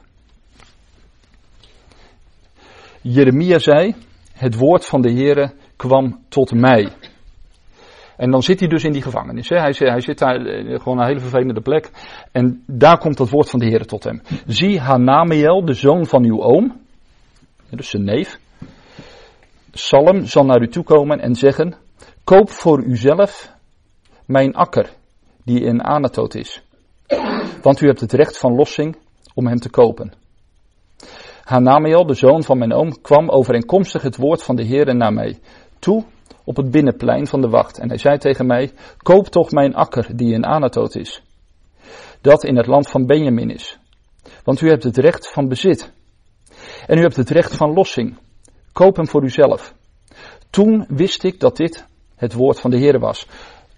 Jeremia zei, het woord van de Heere kwam tot mij. En dan zit hij dus in die gevangenis. Hè? Hij zit daar gewoon een hele vervelende plek. En daar komt het woord van de Heere tot hem. Zie Hanameel, de zoon van uw oom, dus zijn neef, Salem zal naar u toe komen en zeggen, koop voor uzelf mijn akker, die in Anatot is. Want u hebt het recht van lossing om hem te kopen. Hanameel, de zoon van mijn oom, kwam overeenkomstig het woord van de Heere naar mij toe op het binnenplein van de wacht. En hij zei tegen mij, koop toch mijn akker die in Anatot is, dat in het land van Benjamin is. Want u hebt het recht van bezit. En u hebt het recht van lossing. Koop hem voor uzelf. Toen wist ik dat dit het woord van de Heere was.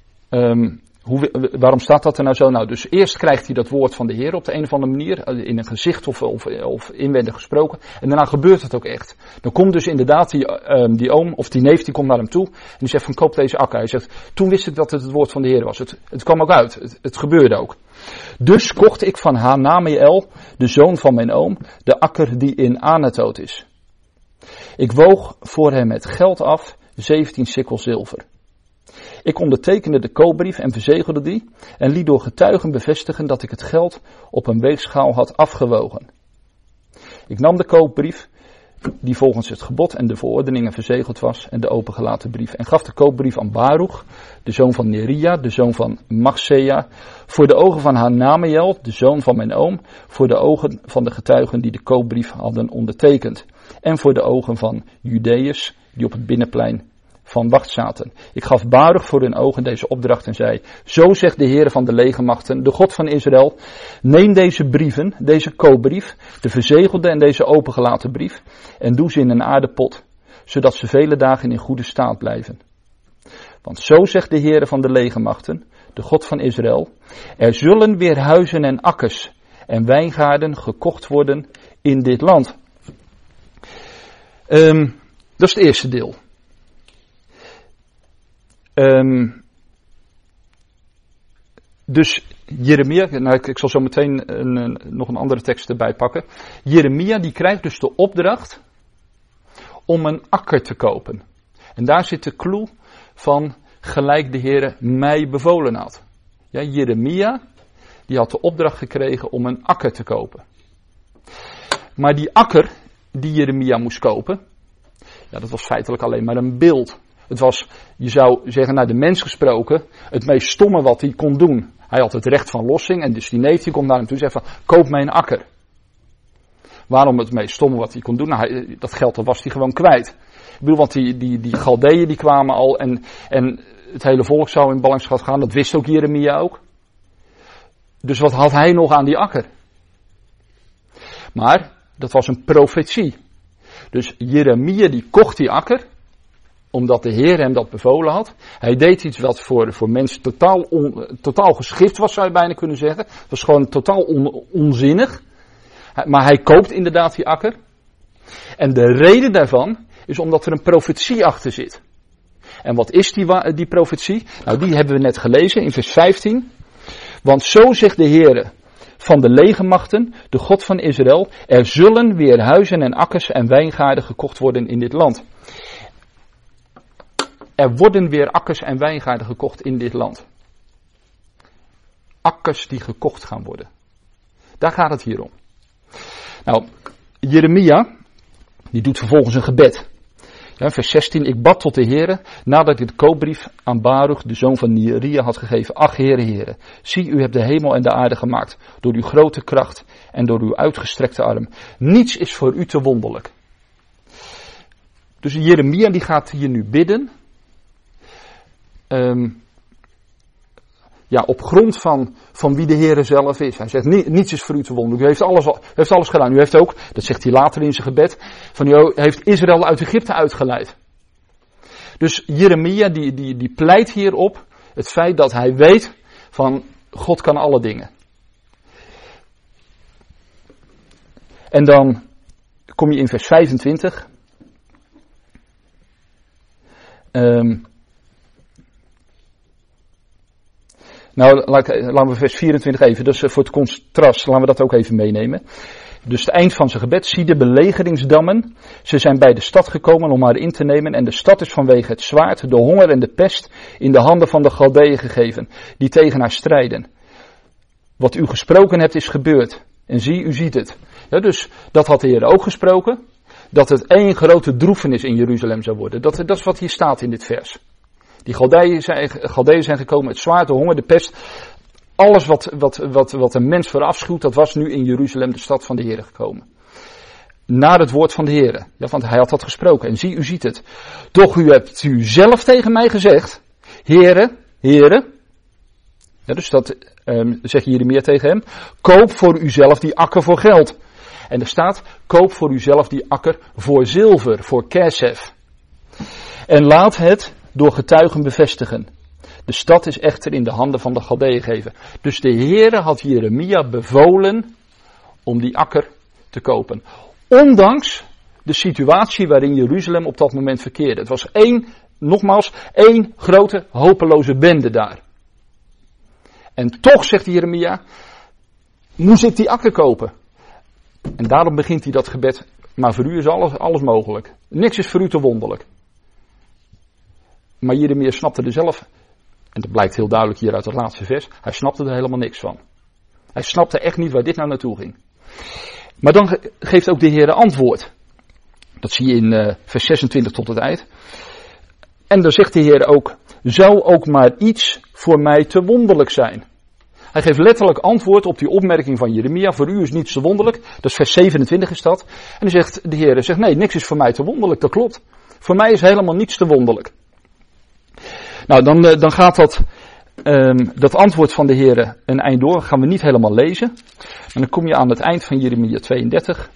Waarom staat dat er nou zo? Nou, dus eerst krijgt hij dat woord van de Heer op de een of andere manier, in een gezicht of inwendig gesproken. En daarna gebeurt het ook echt. Dan komt dus inderdaad die oom of die neef, die komt naar hem toe. En die zegt van koop deze akker. Hij zegt, toen wist ik dat het woord van de Heer was. Het kwam ook uit. Het gebeurde ook. Dus kocht ik van Hanameel, de zoon van mijn oom, de akker die in Anatot is. Ik woog voor hem het geld af, 17 sikkel zilver. Ik ondertekende de koopbrief en verzegelde die en liet door getuigen bevestigen dat ik het geld op een weegschaal had afgewogen. Ik nam de koopbrief, die volgens het gebod en de verordeningen verzegeld was, en de opengelaten brief, en gaf de koopbrief aan Baruch, de zoon van Neria, de zoon van Magsea, voor de ogen van Hanameel, de zoon van mijn oom, voor de ogen van de getuigen die de koopbrief hadden ondertekend, en voor de ogen van Judeërs, die op het binnenplein van wacht zaten. Ik gaf Baruch voor hun ogen deze opdracht en zei, zo zegt de Heer van de legermachten, de God van Israël, neem deze brieven, deze koopbrief, de verzegelde en deze opengelaten brief, en doe ze in een aardepot, zodat ze vele dagen in goede staat blijven. Want zo zegt de Heer van de legermachten, de God van Israël, er zullen weer huizen en akkers en wijngaarden gekocht worden in dit land. Dat is het eerste deel. Dus Jeremia, nou ik zal zo meteen nog een andere tekst erbij pakken. Jeremia die krijgt dus de opdracht om een akker te kopen. En daar zit de clue van gelijk de Heere mij bevolen had. Ja, Jeremia die had de opdracht gekregen om een akker te kopen. Maar die akker die Jeremia moest kopen, ja, dat was feitelijk alleen maar een beeld. Het was, je zou zeggen, naar de mens gesproken, het meest stomme wat hij kon doen. Hij had het recht van lossing en dus die neef die komt naar hem toe en zegt van, koop mij een akker. Waarom het meest stomme wat hij kon doen? Nou, dat geld dat was hij gewoon kwijt. Ik bedoel, want die Galdeeën die kwamen al en het hele volk zou in ballingschap gaan, dat wist ook Jeremia ook. Dus wat had hij nog aan die akker? Maar, dat was een profetie. Dus Jeremia die kocht die akker, omdat de Heer hem dat bevolen had. Hij deed iets wat voor mensen totaal geschikt was, zou je bijna kunnen zeggen. Het was gewoon totaal onzinnig. Maar hij koopt inderdaad die akker. En de reden daarvan is omdat er een profetie achter zit. En wat is die profetie? Nou, die hebben we net gelezen in vers 15. Want zo zegt de Heer van de legermachten, de God van Israël. Er zullen weer huizen en akkers en wijngaarden gekocht worden in dit land. Er worden weer akkers en wijngaarden gekocht in dit land. Akkers die gekocht gaan worden. Daar gaat het hier om. Nou, Jeremia, die doet vervolgens een gebed. Ja, vers 16, ik bad tot de Heere, nadat ik de koopbrief aan Baruch, de zoon van Neria, had gegeven. Ach, Heere, zie, u hebt de hemel en de aarde gemaakt, door uw grote kracht en door uw uitgestrekte arm. Niets is voor u te wonderlijk. Dus Jeremia die gaat hier nu bidden, op grond van wie de Heere zelf is. Hij zegt, niets is voor u te wonderlijk. U heeft alles gedaan. U heeft ook, dat zegt hij later in zijn gebed, van u heeft Israël uit Egypte uitgeleid. Dus Jeremia die pleit hierop het feit dat hij weet van God kan alle dingen. En dan kom je in vers 25. Laten we vers 24 even, dus voor het contrast, laten we dat ook even meenemen. Dus het eind van zijn gebed, zie de belegeringsdammen, ze zijn bij de stad gekomen om haar in te nemen en de stad is vanwege het zwaard, de honger en de pest in de handen van de Galdeeën gegeven, die tegen haar strijden. Wat u gesproken hebt is gebeurd en zie, u ziet het. Ja, dus dat had de Heer ook gesproken, dat het één grote droefenis in Jeruzalem zou worden. Dat is wat hier staat in dit vers. Die Galdeeën zijn gekomen, het zwaard, de honger, de pest. Alles wat een mens verafschuwt, dat was nu in Jeruzalem, de stad van de Heer, gekomen. Naar het woord van de Heer. Ja, want hij had dat gesproken. En zie, u ziet het. Doch u hebt u zelf tegen mij gezegd, Heere. Ja, dus dat zegt Jeremia tegen hem. Koop voor uzelf die akker voor geld. En er staat, koop voor uzelf die akker voor zilver, voor kesef. En laat het door getuigen bevestigen. De stad is echter in de handen van de Galdeeën gegeven. Dus de Heere had Jeremia bevolen om die akker te kopen. Ondanks de situatie waarin Jeruzalem op dat moment verkeerde. Het was één grote hopeloze bende daar. En toch, zegt Jeremia, moest ik die akker kopen. En daarom begint hij dat gebed. Maar voor u is alles mogelijk. Niks is voor u te wonderlijk. Maar Jeremia snapte er zelf, en dat blijkt heel duidelijk hier uit het laatste vers, hij snapte er helemaal niks van. Hij snapte echt niet waar dit nou naartoe ging. Maar dan geeft ook de Heer antwoord. Dat zie je in vers 26 tot het eind. En dan zegt de Heer ook, zou ook maar iets voor mij te wonderlijk zijn. Hij geeft letterlijk antwoord op die opmerking van Jeremia, voor u is niets te wonderlijk. Dat is vers 27 is dat. En dan zegt de Heer, nee, niks is voor mij te wonderlijk, dat klopt. Voor mij is helemaal niets te wonderlijk. Nou, dan gaat dat antwoord van de Heer een eind door. Dat gaan we niet helemaal lezen. En dan kom je aan het eind van Jeremia 32.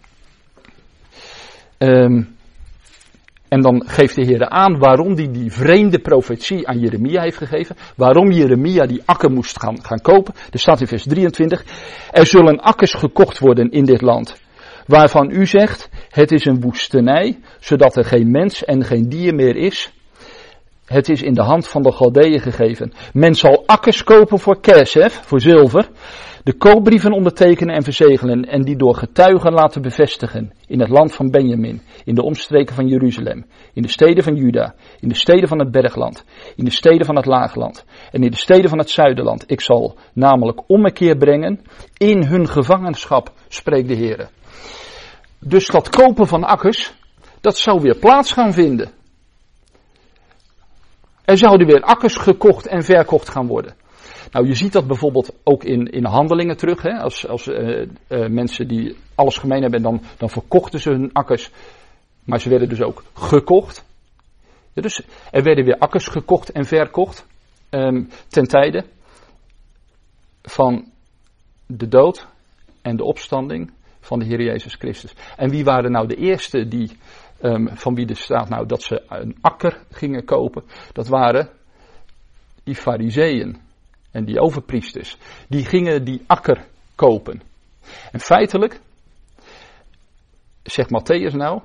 En dan geeft de Heer aan waarom hij die vreemde profetie aan Jeremia heeft gegeven. Waarom Jeremia die akker moest gaan kopen. Er staat in vers 23. Er zullen akkers gekocht worden in dit land. Waarvan u zegt, het is een woestenij, zodat er geen mens en geen dier meer is. Het is in de hand van de Galdeeën gegeven. Men zal akkers kopen voor kesef, voor zilver. De koopbrieven ondertekenen en verzegelen en die door getuigen laten bevestigen. In het land van Benjamin, in de omstreken van Jeruzalem, in de steden van Juda, in de steden van het bergland, in de steden van het laagland en in de steden van het zuiderland. Ik zal namelijk ommekeer brengen in hun gevangenschap, spreekt de Heer. Dus dat kopen van akkers, dat zou weer plaats gaan vinden. Er zouden weer akkers gekocht en verkocht gaan worden. Nou, je ziet dat bijvoorbeeld ook in handelingen terug. Hè? Als mensen die alles gemeen hebben, dan verkochten ze hun akkers. Maar ze werden dus ook gekocht. Ja, dus er werden weer akkers gekocht en verkocht. Ten tijde van de dood en de opstanding van de Heer Jezus Christus. En wie waren nou de eerste die, van wie er staat nou dat ze een akker gingen kopen? Dat waren die Farizeeën en die overpriesters. Die gingen die akker kopen. En feitelijk, zegt Mattheüs nou,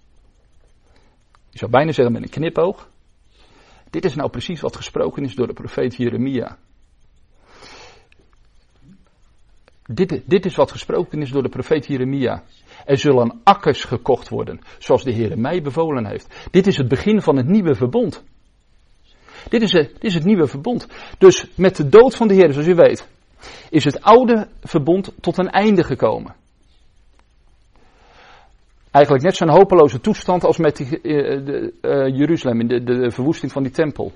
je zou bijna zeggen met een knipoog, dit is nou precies wat gesproken is door de profeet Jeremia. Dit is wat gesproken is door de profeet Jeremia. Er zullen akkers gekocht worden, zoals de Heere mij bevolen heeft. Dit is het begin van het nieuwe verbond. Dit is het nieuwe verbond. Dus met de dood van de Heer, zoals u weet, is het oude verbond tot een einde gekomen. Eigenlijk net zo'n hopeloze toestand als met Jeruzalem, in de verwoesting van die tempel.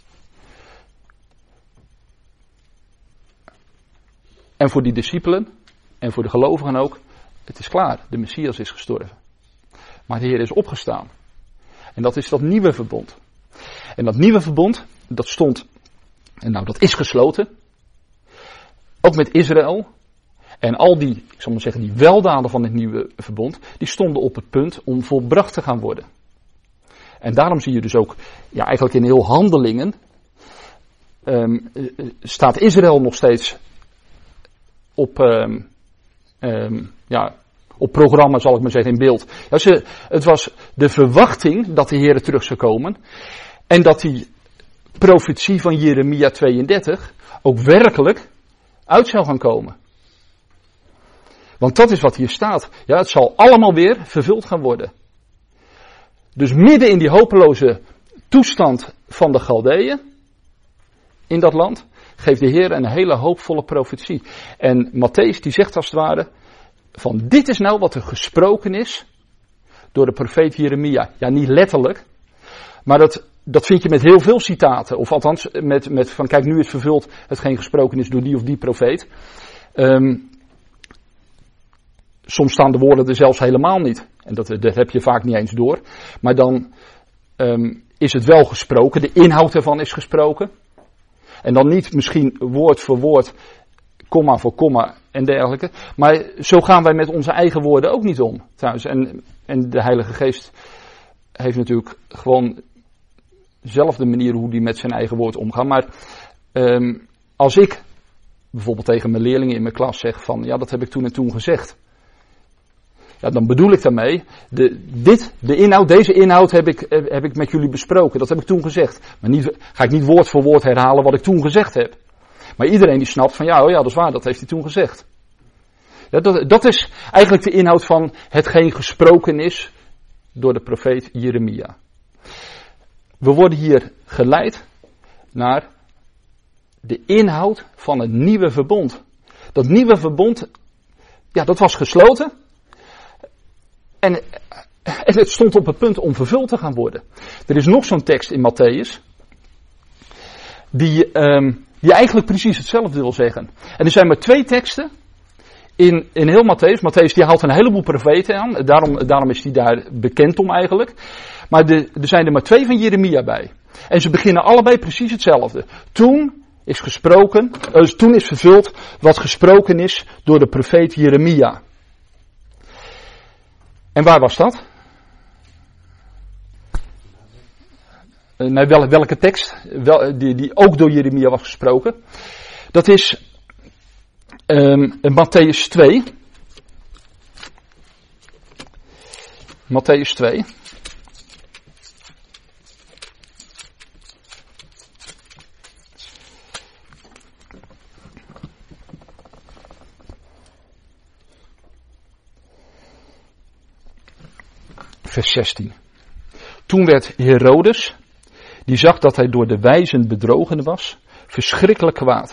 En voor die discipelen, en voor de gelovigen ook, het is klaar, de Messias is gestorven. Maar de Heer is opgestaan. En dat is dat nieuwe verbond. En dat nieuwe verbond, dat is gesloten. Ook met Israël. En al die, ik zal maar zeggen, die weldaden van het nieuwe verbond, die stonden op het punt om volbracht te gaan worden. En daarom zie je dus ook, eigenlijk in heel Handelingen, staat Israël nog steeds op programma, zal ik maar zeggen, in beeld. Het was de verwachting dat de Heer terug zou komen. En dat die profetie van Jeremia 32 ook werkelijk uit zou gaan komen. Want dat is wat hier staat. Ja, het zal allemaal weer vervuld gaan worden. Dus midden in die hopeloze toestand van de Galdeeën, in dat land, geeft de Heer een hele hoopvolle profetie. En Mattheüs die zegt als het ware, van dit is nou wat er gesproken is door de profeet Jeremia. Ja, niet letterlijk, maar dat vind je met heel veel citaten. Of althans, met van kijk, nu is vervuld hetgeen gesproken is door die of die profeet. Soms staan de woorden er zelfs helemaal niet. En dat heb je vaak niet eens door. Maar dan is het wel gesproken. De inhoud ervan is gesproken. En dan niet misschien woord voor woord, komma voor komma en dergelijke. Maar zo gaan wij met onze eigen woorden ook niet om thuis. En de Heilige Geest heeft natuurlijk gewoon zelf de manier hoe die met zijn eigen woord omgaat. Maar als ik bijvoorbeeld tegen mijn leerlingen in mijn klas zeg van, ja, dat heb ik toen en toen gezegd. Ja, dan bedoel ik daarmee, deze inhoud heb ik met jullie besproken. Dat heb ik toen gezegd. Maar ga ik niet woord voor woord herhalen wat ik toen gezegd heb. Maar iedereen die snapt van, ja, dat is waar, dat heeft hij toen gezegd. Ja, dat is eigenlijk de inhoud van hetgeen gesproken is door de profeet Jeremia. We worden hier geleid naar de inhoud van het nieuwe verbond. Dat nieuwe verbond, ja, dat was gesloten. En het stond op het punt om vervuld te gaan worden. Er is nog zo'n tekst in Mattheüs, die eigenlijk precies hetzelfde wil zeggen. En er zijn maar 2 teksten in heel Mattheüs. Mattheüs die haalt een heleboel profeten aan, daarom is hij daar bekend om eigenlijk. Maar er zijn er maar 2 van Jeremia bij. En ze beginnen allebei precies hetzelfde. Toen is vervuld wat gesproken is door de profeet Jeremia. En waar was dat? Welke tekst? Die ook door Jeremia was gesproken. Dat is Mattheüs 2. Mattheüs 2. Vers 16. Toen werd Herodes, die zag dat hij door de wijzen bedrogen was, verschrikkelijk kwaad.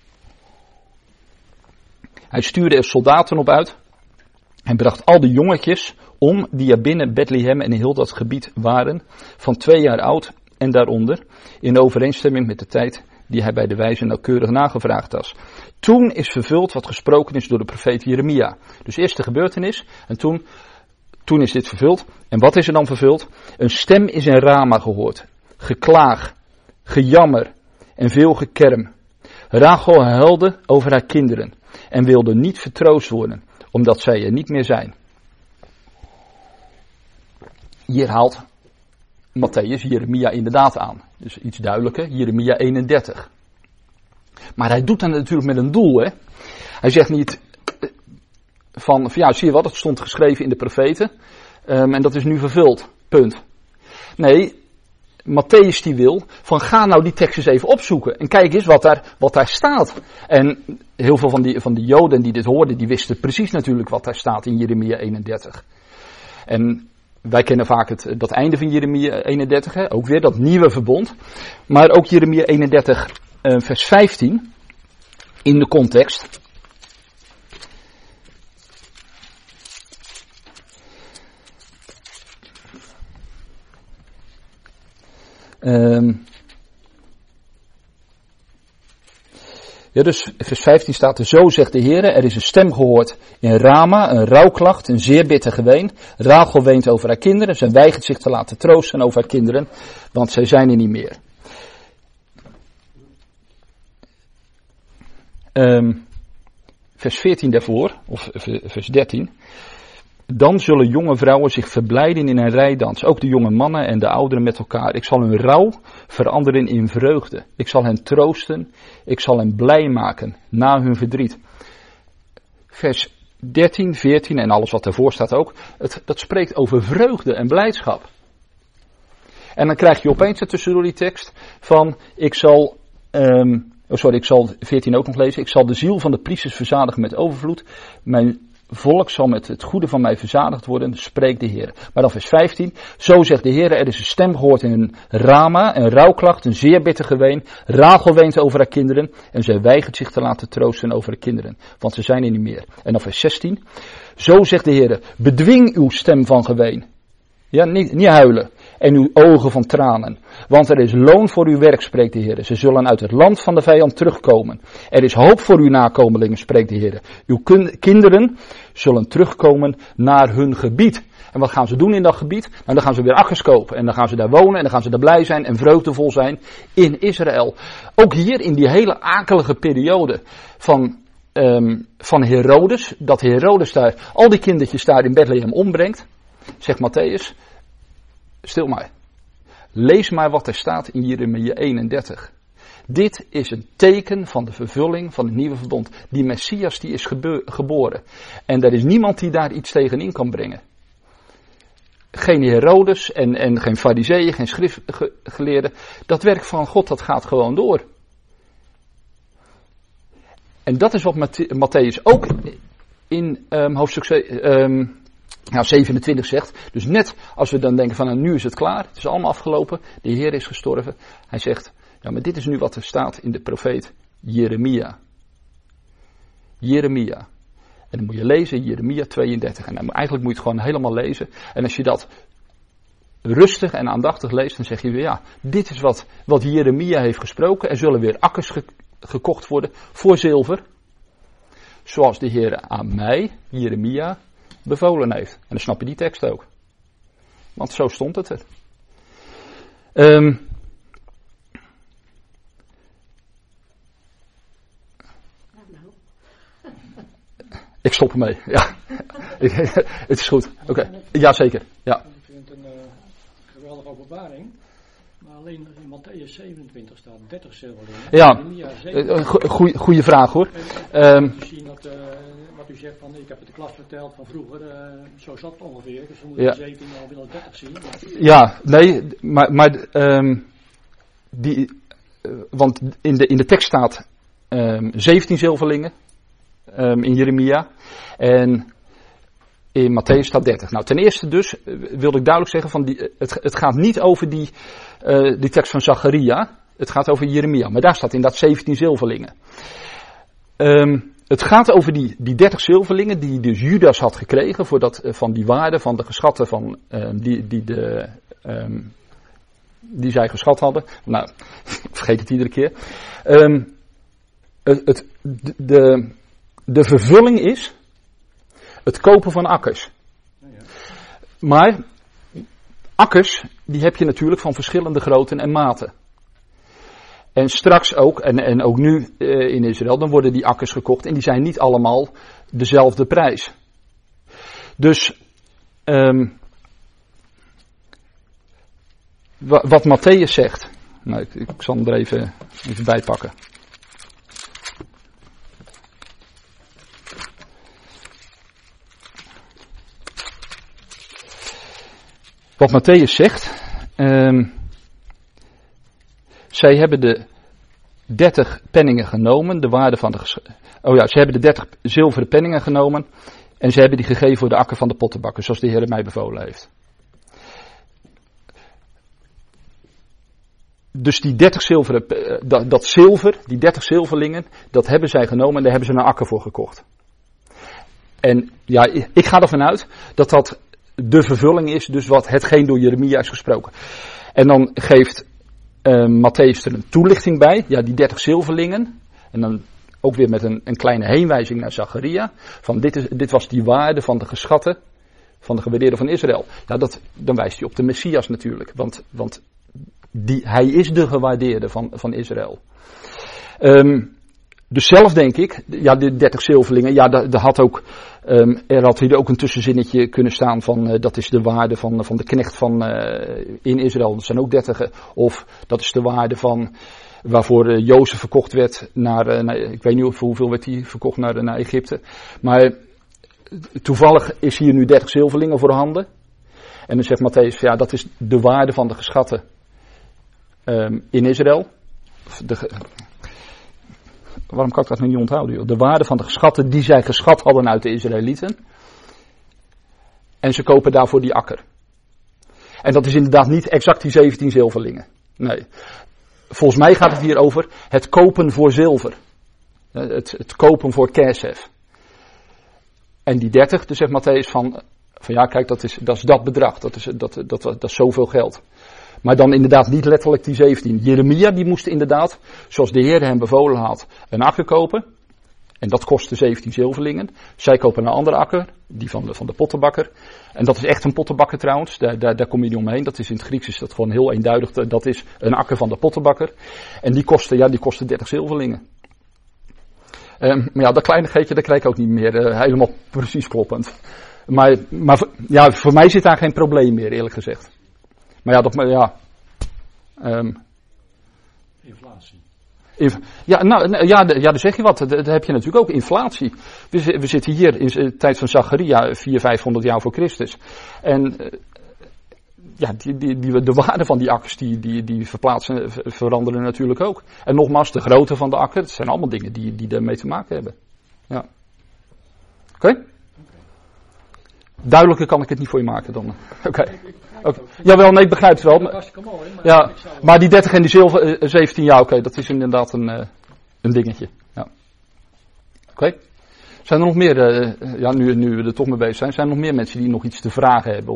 Hij stuurde er soldaten op uit en bracht al de jongetjes om die er binnen Bethlehem en heel dat gebied waren, van 2 jaar oud en daaronder, in overeenstemming met de tijd die hij bij de wijzen nauwkeurig nagevraagd was. Toen is vervuld wat gesproken is door de profeet Jeremia. Dus eerst de gebeurtenis en toen is dit vervuld. En wat is er dan vervuld? Een stem is in Rama gehoord. Geklaag, gejammer en veel gekerm. Rachel huilde over haar kinderen en wilde niet vertroost worden, omdat zij er niet meer zijn. Hier haalt Mattheüs Jeremia inderdaad aan. Dus iets duidelijker, Jeremia 31. Maar hij doet dat natuurlijk met een doel, hè. Hij zegt niet van ja, zie je wat, het stond geschreven in de profeten en dat is nu vervuld, punt. Nee, Matthäus die wil, van ga nou die tekst eens even opzoeken. En kijk eens wat daar staat. En heel veel van die Joden die dit hoorden, die wisten precies natuurlijk wat daar staat in Jeremia 31. En wij kennen vaak dat einde van Jeremia 31, hè? Ook weer dat nieuwe verbond. Maar ook Jeremia 31 vers 15 in de context. Dus vers 15 staat er: zo zegt de Heer, er is een stem gehoord in Rama, een rouwklacht, een zeer bitter geween. Rachel weent over haar kinderen, zij weigert zich te laten troosten over haar kinderen, want zij zijn er niet meer. Vers 14 daarvoor, of vers 13. Dan zullen jonge vrouwen zich verblijden in een rijdans, ook de jonge mannen en de ouderen met elkaar. Ik zal hun rouw veranderen in vreugde. Ik zal hen troosten, ik zal hen blij maken na hun verdriet. Vers 13, 14 en alles wat daarvoor staat ook, dat spreekt over vreugde en blijdschap. En dan krijg je opeens tussendoor die tekst van, ik zal 14 ook nog lezen. Ik zal de ziel van de priesters verzadigen met overvloed. Mijn volk zal met het goede van mij verzadigd worden, spreekt de Heer. Maar dan vers 15. Zo zegt de Heer, er is een stem gehoord in Rama, een rouwklacht, een zeer bitter geween. Rachel weent over haar kinderen en zij weigert zich te laten troosten over de kinderen, want ze zijn er niet meer. En dan vers 16. Zo zegt de Heer, bedwing uw stem van geween. Ja, niet huilen. En uw ogen van tranen. Want er is loon voor uw werk, spreekt de Heer. Ze zullen uit het land van de vijand terugkomen. Er is hoop voor uw nakomelingen, spreekt de Heer. Uw kinderen zullen terugkomen naar hun gebied. En wat gaan ze doen in dat gebied? Nou, dan gaan ze weer akkers kopen. En dan gaan ze daar wonen. En dan gaan ze daar blij zijn en vreugdevol zijn in Israël. Ook hier in die hele akelige periode van Herodes. Dat Herodes daar al die kindertjes daar in Bethlehem ombrengt. Zegt Matthäus, stil maar. Lees maar wat er staat in Jeremia 31. Dit is een teken van de vervulling van het nieuwe verbond. Die Messias die is geboren. En er is niemand die daar iets tegenin kan brengen. Geen Herodes en geen Farizeeën, geen schriftgeleerden. Dat werk van God, dat gaat gewoon door. En dat is wat Matthäus ook in hoofdstuk 27 zegt. Dus net als we dan denken van nou, nu is het klaar, het is allemaal afgelopen, de Heer is gestorven. Hij zegt, ja maar dit is nu wat er staat in de profeet Jeremia. Jeremia. En dan moet je lezen Jeremia 32. En dan eigenlijk moet je het gewoon helemaal lezen. En als je dat rustig en aandachtig leest, dan zeg je weer ja, dit is wat Jeremia heeft gesproken. Er zullen weer akkers gekocht worden voor zilver. Zoals de Heer aan mij, Jeremia, bevolen heeft. En dan snap je die tekst ook. Want zo stond het er. Ik stop ermee. Ja. Het is goed. Oké. Ja, zeker. Ja. Ik vind het een geweldige openbaring. Maar alleen in Matthäus 27 staat 30 zilverlingen. Ja. Goeie vraag hoor. Te zien dat wat u zegt van ik heb het de klas verteld van vroeger. Zo zat het ongeveer. Dus we moeten 17 al willen 30 zien. Ja, nee. Maar want in de tekst staat 17 zilverlingen. In Jeremia. En in Matthäus staat 30. Nou, ten eerste dus wilde ik duidelijk zeggen van het gaat niet over die tekst van Zacharia. Het gaat over Jeremia. Maar daar staat inderdaad 17 zilverlingen. Het gaat over die 30 zilverlingen die dus Judas had gekregen van die waarde van de geschatten van die zij geschat hadden. Nou, ik vergeet het iedere keer. De vervulling is het kopen van akkers. Maar akkers, die heb je natuurlijk van verschillende grootten en maten. En straks ook, en ook nu in Israël, dan worden die akkers gekocht en die zijn niet allemaal dezelfde prijs. Dus wat Matthäus zegt, nou, ik zal hem er even bij pakken. Wat Matthäus zegt, zij hebben de 30 penningen genomen, de waarde van ze hebben de 30 zilveren penningen genomen en ze hebben die gegeven voor de akker van de pottenbakker, zoals de Heer mij bevolen heeft. Dus die 30 zilveren, dat zilver, die 30 zilverlingen, dat hebben zij genomen en daar hebben ze een akker voor gekocht. En ja, ik ga ervan uit dat dat de vervulling is, dus hetgeen door Jeremia is gesproken. En dan geeft Mattheüs er een toelichting bij, ja, die 30 zilverlingen. En dan ook weer met een kleine heenwijzing naar Zacharia. Van dit was die waarde van de geschatte, van de gewaardeerde van Israël. Ja, dan wijst hij op de Messias natuurlijk, want hij is de gewaardeerde van Israël. Dus zelf denk ik, ja, de 30 zilverlingen, ja, er had hier ook een tussenzinnetje kunnen staan van, dat is de waarde van de knecht in Israël, dat zijn ook 30. Of dat is de waarde van, waarvoor Jozef verkocht werd naar ik weet niet hoeveel werd hij verkocht naar Egypte. Maar toevallig is hier nu 30 zilverlingen voorhanden. En dan zegt Mattheüs, ja, dat is de waarde van de geschatte in Israël. Waarom kan ik dat nu niet onthouden? Joh? De waarde van de geschatten die zij geschat hadden uit de Israëlieten. En ze kopen daarvoor die akker. En dat is inderdaad niet exact die 17 zilverlingen. Nee. Volgens mij gaat het hier over het kopen voor zilver. Het kopen voor kesef. En die 30, dus zegt Mattheüs van ja, kijk, dat is dat bedrag. Dat is zoveel geld. Maar dan inderdaad niet letterlijk die 17. Jeremia die moest inderdaad, zoals de Heer hem bevolen had, een akker kopen. En dat kostte 17 zilverlingen. Zij kopen een andere akker, die van de pottenbakker. En dat is echt een pottenbakker trouwens, daar kom je niet omheen. Dat is in het Grieks is dat gewoon heel eenduidig. Dat is een akker van de pottenbakker. En die kostte 30 zilverlingen. Maar ja, dat kleinigheidje, dat krijg ik ook niet meer helemaal precies kloppend. Maar ja, voor mij zit daar geen probleem meer, eerlijk gezegd. Maar ja, inflatie. Daar zeg je wat. Daar heb je natuurlijk ook inflatie. We zitten hier in de tijd van Zacharia, 400-500 jaar voor Christus. En de waarde van die akkers die veranderen natuurlijk ook. En nogmaals, de grootte van de akker, het zijn allemaal dingen die daarmee te maken hebben. Ja. Oké? Duidelijker kan ik het niet voor je maken dan. Oké. Jawel, nee, ik begrijp het wel. Maar die 30 en die 17, ja, oké, dat is inderdaad een dingetje. Ja. Oké. Zijn er nog meer, nu we er toch mee bezig zijn er nog meer mensen die nog iets te vragen hebben?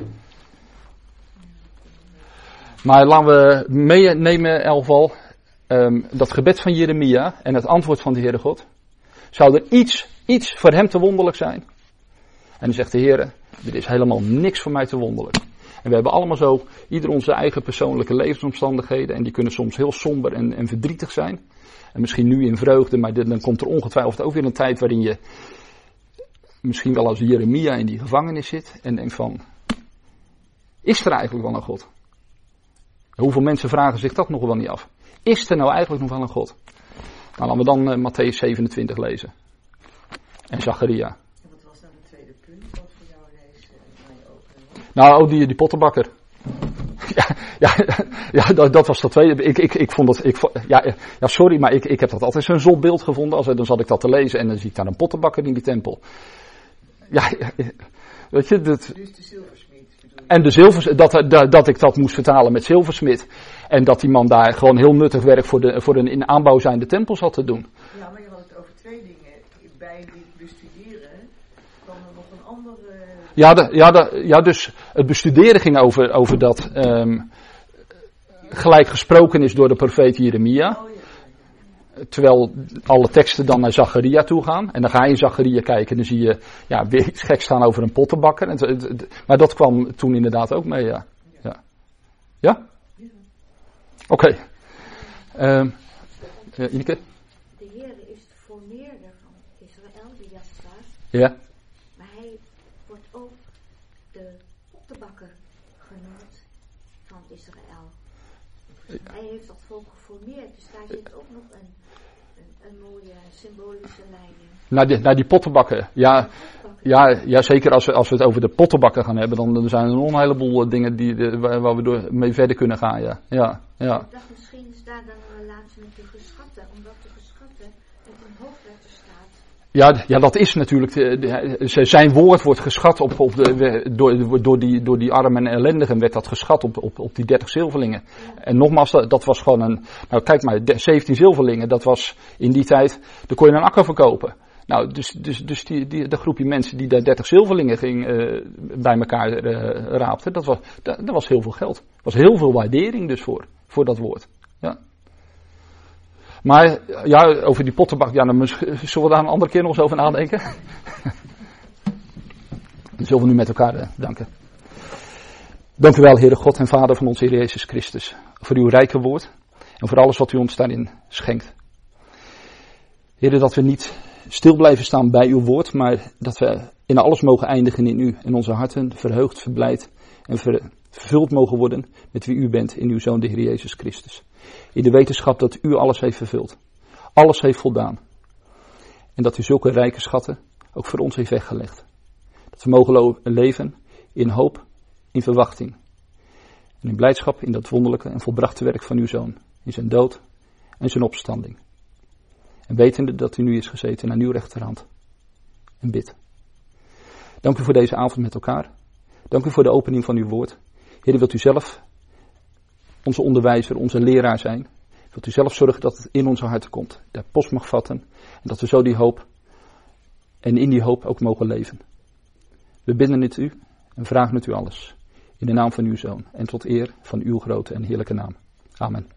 Maar laten we meenemen in elk geval dat gebed van Jeremia en het antwoord van de Heere God. Zou er iets voor hem te wonderlijk zijn? En dan zegt de Heer, er is helemaal niks voor mij te wonderlijk. En we hebben allemaal ieder onze eigen persoonlijke levensomstandigheden. En die kunnen soms heel somber en verdrietig zijn. En misschien nu in vreugde, maar dan komt er ongetwijfeld ook weer een tijd waarin je misschien wel als Jeremia in die gevangenis zit. En denkt van, is er eigenlijk wel een God? Hoeveel mensen vragen zich dat nog wel niet af? Is er nou eigenlijk nog wel een God? Nou, laten we dan Mattheüs 27 lezen. En Zacharia. Nou, die pottenbakker. Ja, dat was dat tweede. Ik vond dat, sorry, maar ik heb dat altijd zo'n zot beeld gevonden. Dan zat ik dat te lezen en dan zie ik daar een pottenbakker in die tempel. Ja, weet je. Dus de zilversmid. En de dat ik dat moest vertalen met zilversmid. En dat die man daar gewoon heel nuttig werk voor een in aanbouw zijnde tempel zat te doen. Ja, maar je had het over twee dingen. Bij dit bestuderen kwam er nog een andere... Dus het bestuderen ging over dat gelijk gesproken is door de profeet Jeremia. Oh, ja. Terwijl alle teksten dan naar Zacharia toe gaan. En dan ga je in Zacharia kijken en dan zie je weer iets geks staan over een pottenbakker. Maar dat kwam toen inderdaad ook mee, ja. Ja? Oké. Ineke? De Heer is de formeerder van Israël, de Jasper. Ja. Maar hij wordt ook de pottenbakker genoemd van Israël. Hij heeft dat volk geformeerd, dus daar zit ook nog een mooie symbolische lijn in. Naar die pottenbakker, ja. Ja, zeker als we het over de pottenbakken gaan hebben, dan zijn er nog een heleboel dingen waar we mee verder kunnen gaan. Ja. Ik dacht, misschien is daar dan een relatie met de geschatten, omdat de geschatten met een hoofdletter staat. Ja, dat is natuurlijk. Zijn woord wordt geschat door die armen en ellendigen, werd dat geschat op die 30 zilverlingen. Ja. En nogmaals, dat was gewoon nou kijk maar, 17 zilverlingen, dat was in die tijd, daar kon je een akker verkopen. Nou, dus de groepje mensen die daar 30 zilverlingen bij elkaar raapten, dat was heel veel geld. Er was heel veel waardering dus voor dat woord. Ja. Maar ja, over die pottenbak, dan zullen we daar een andere keer nog eens over nadenken. Dan zullen we nu met elkaar danken. Dank u wel, Heere God en Vader van onze Heer Jezus Christus, voor uw rijke woord en voor alles wat u ons daarin schenkt. Heere, dat we niet stil blijven staan bij uw woord, maar dat we in alles mogen eindigen in u en onze harten verheugd, verblijd en vervuld mogen worden met wie u bent in uw Zoon, de Heer Jezus Christus. In de wetenschap dat u alles heeft vervuld, alles heeft voldaan en dat u zulke rijke schatten ook voor ons heeft weggelegd. Dat we mogen leven in hoop, in verwachting en in blijdschap in dat wonderlijke en volbrachte werk van uw Zoon, in zijn dood en zijn opstanding. En wetende dat u nu is gezeten aan uw rechterhand. En bid. Dank u voor deze avond met elkaar. Dank u voor de opening van uw woord. Heer, wilt u zelf onze onderwijzer, onze leraar zijn. Wilt u zelf zorgen dat het in onze harten komt. Dat post mag vatten. En dat we zo die hoop en in die hoop ook mogen leven. We bidden het u en vragen het u alles. In de naam van uw Zoon. En tot eer van uw grote en heerlijke naam. Amen.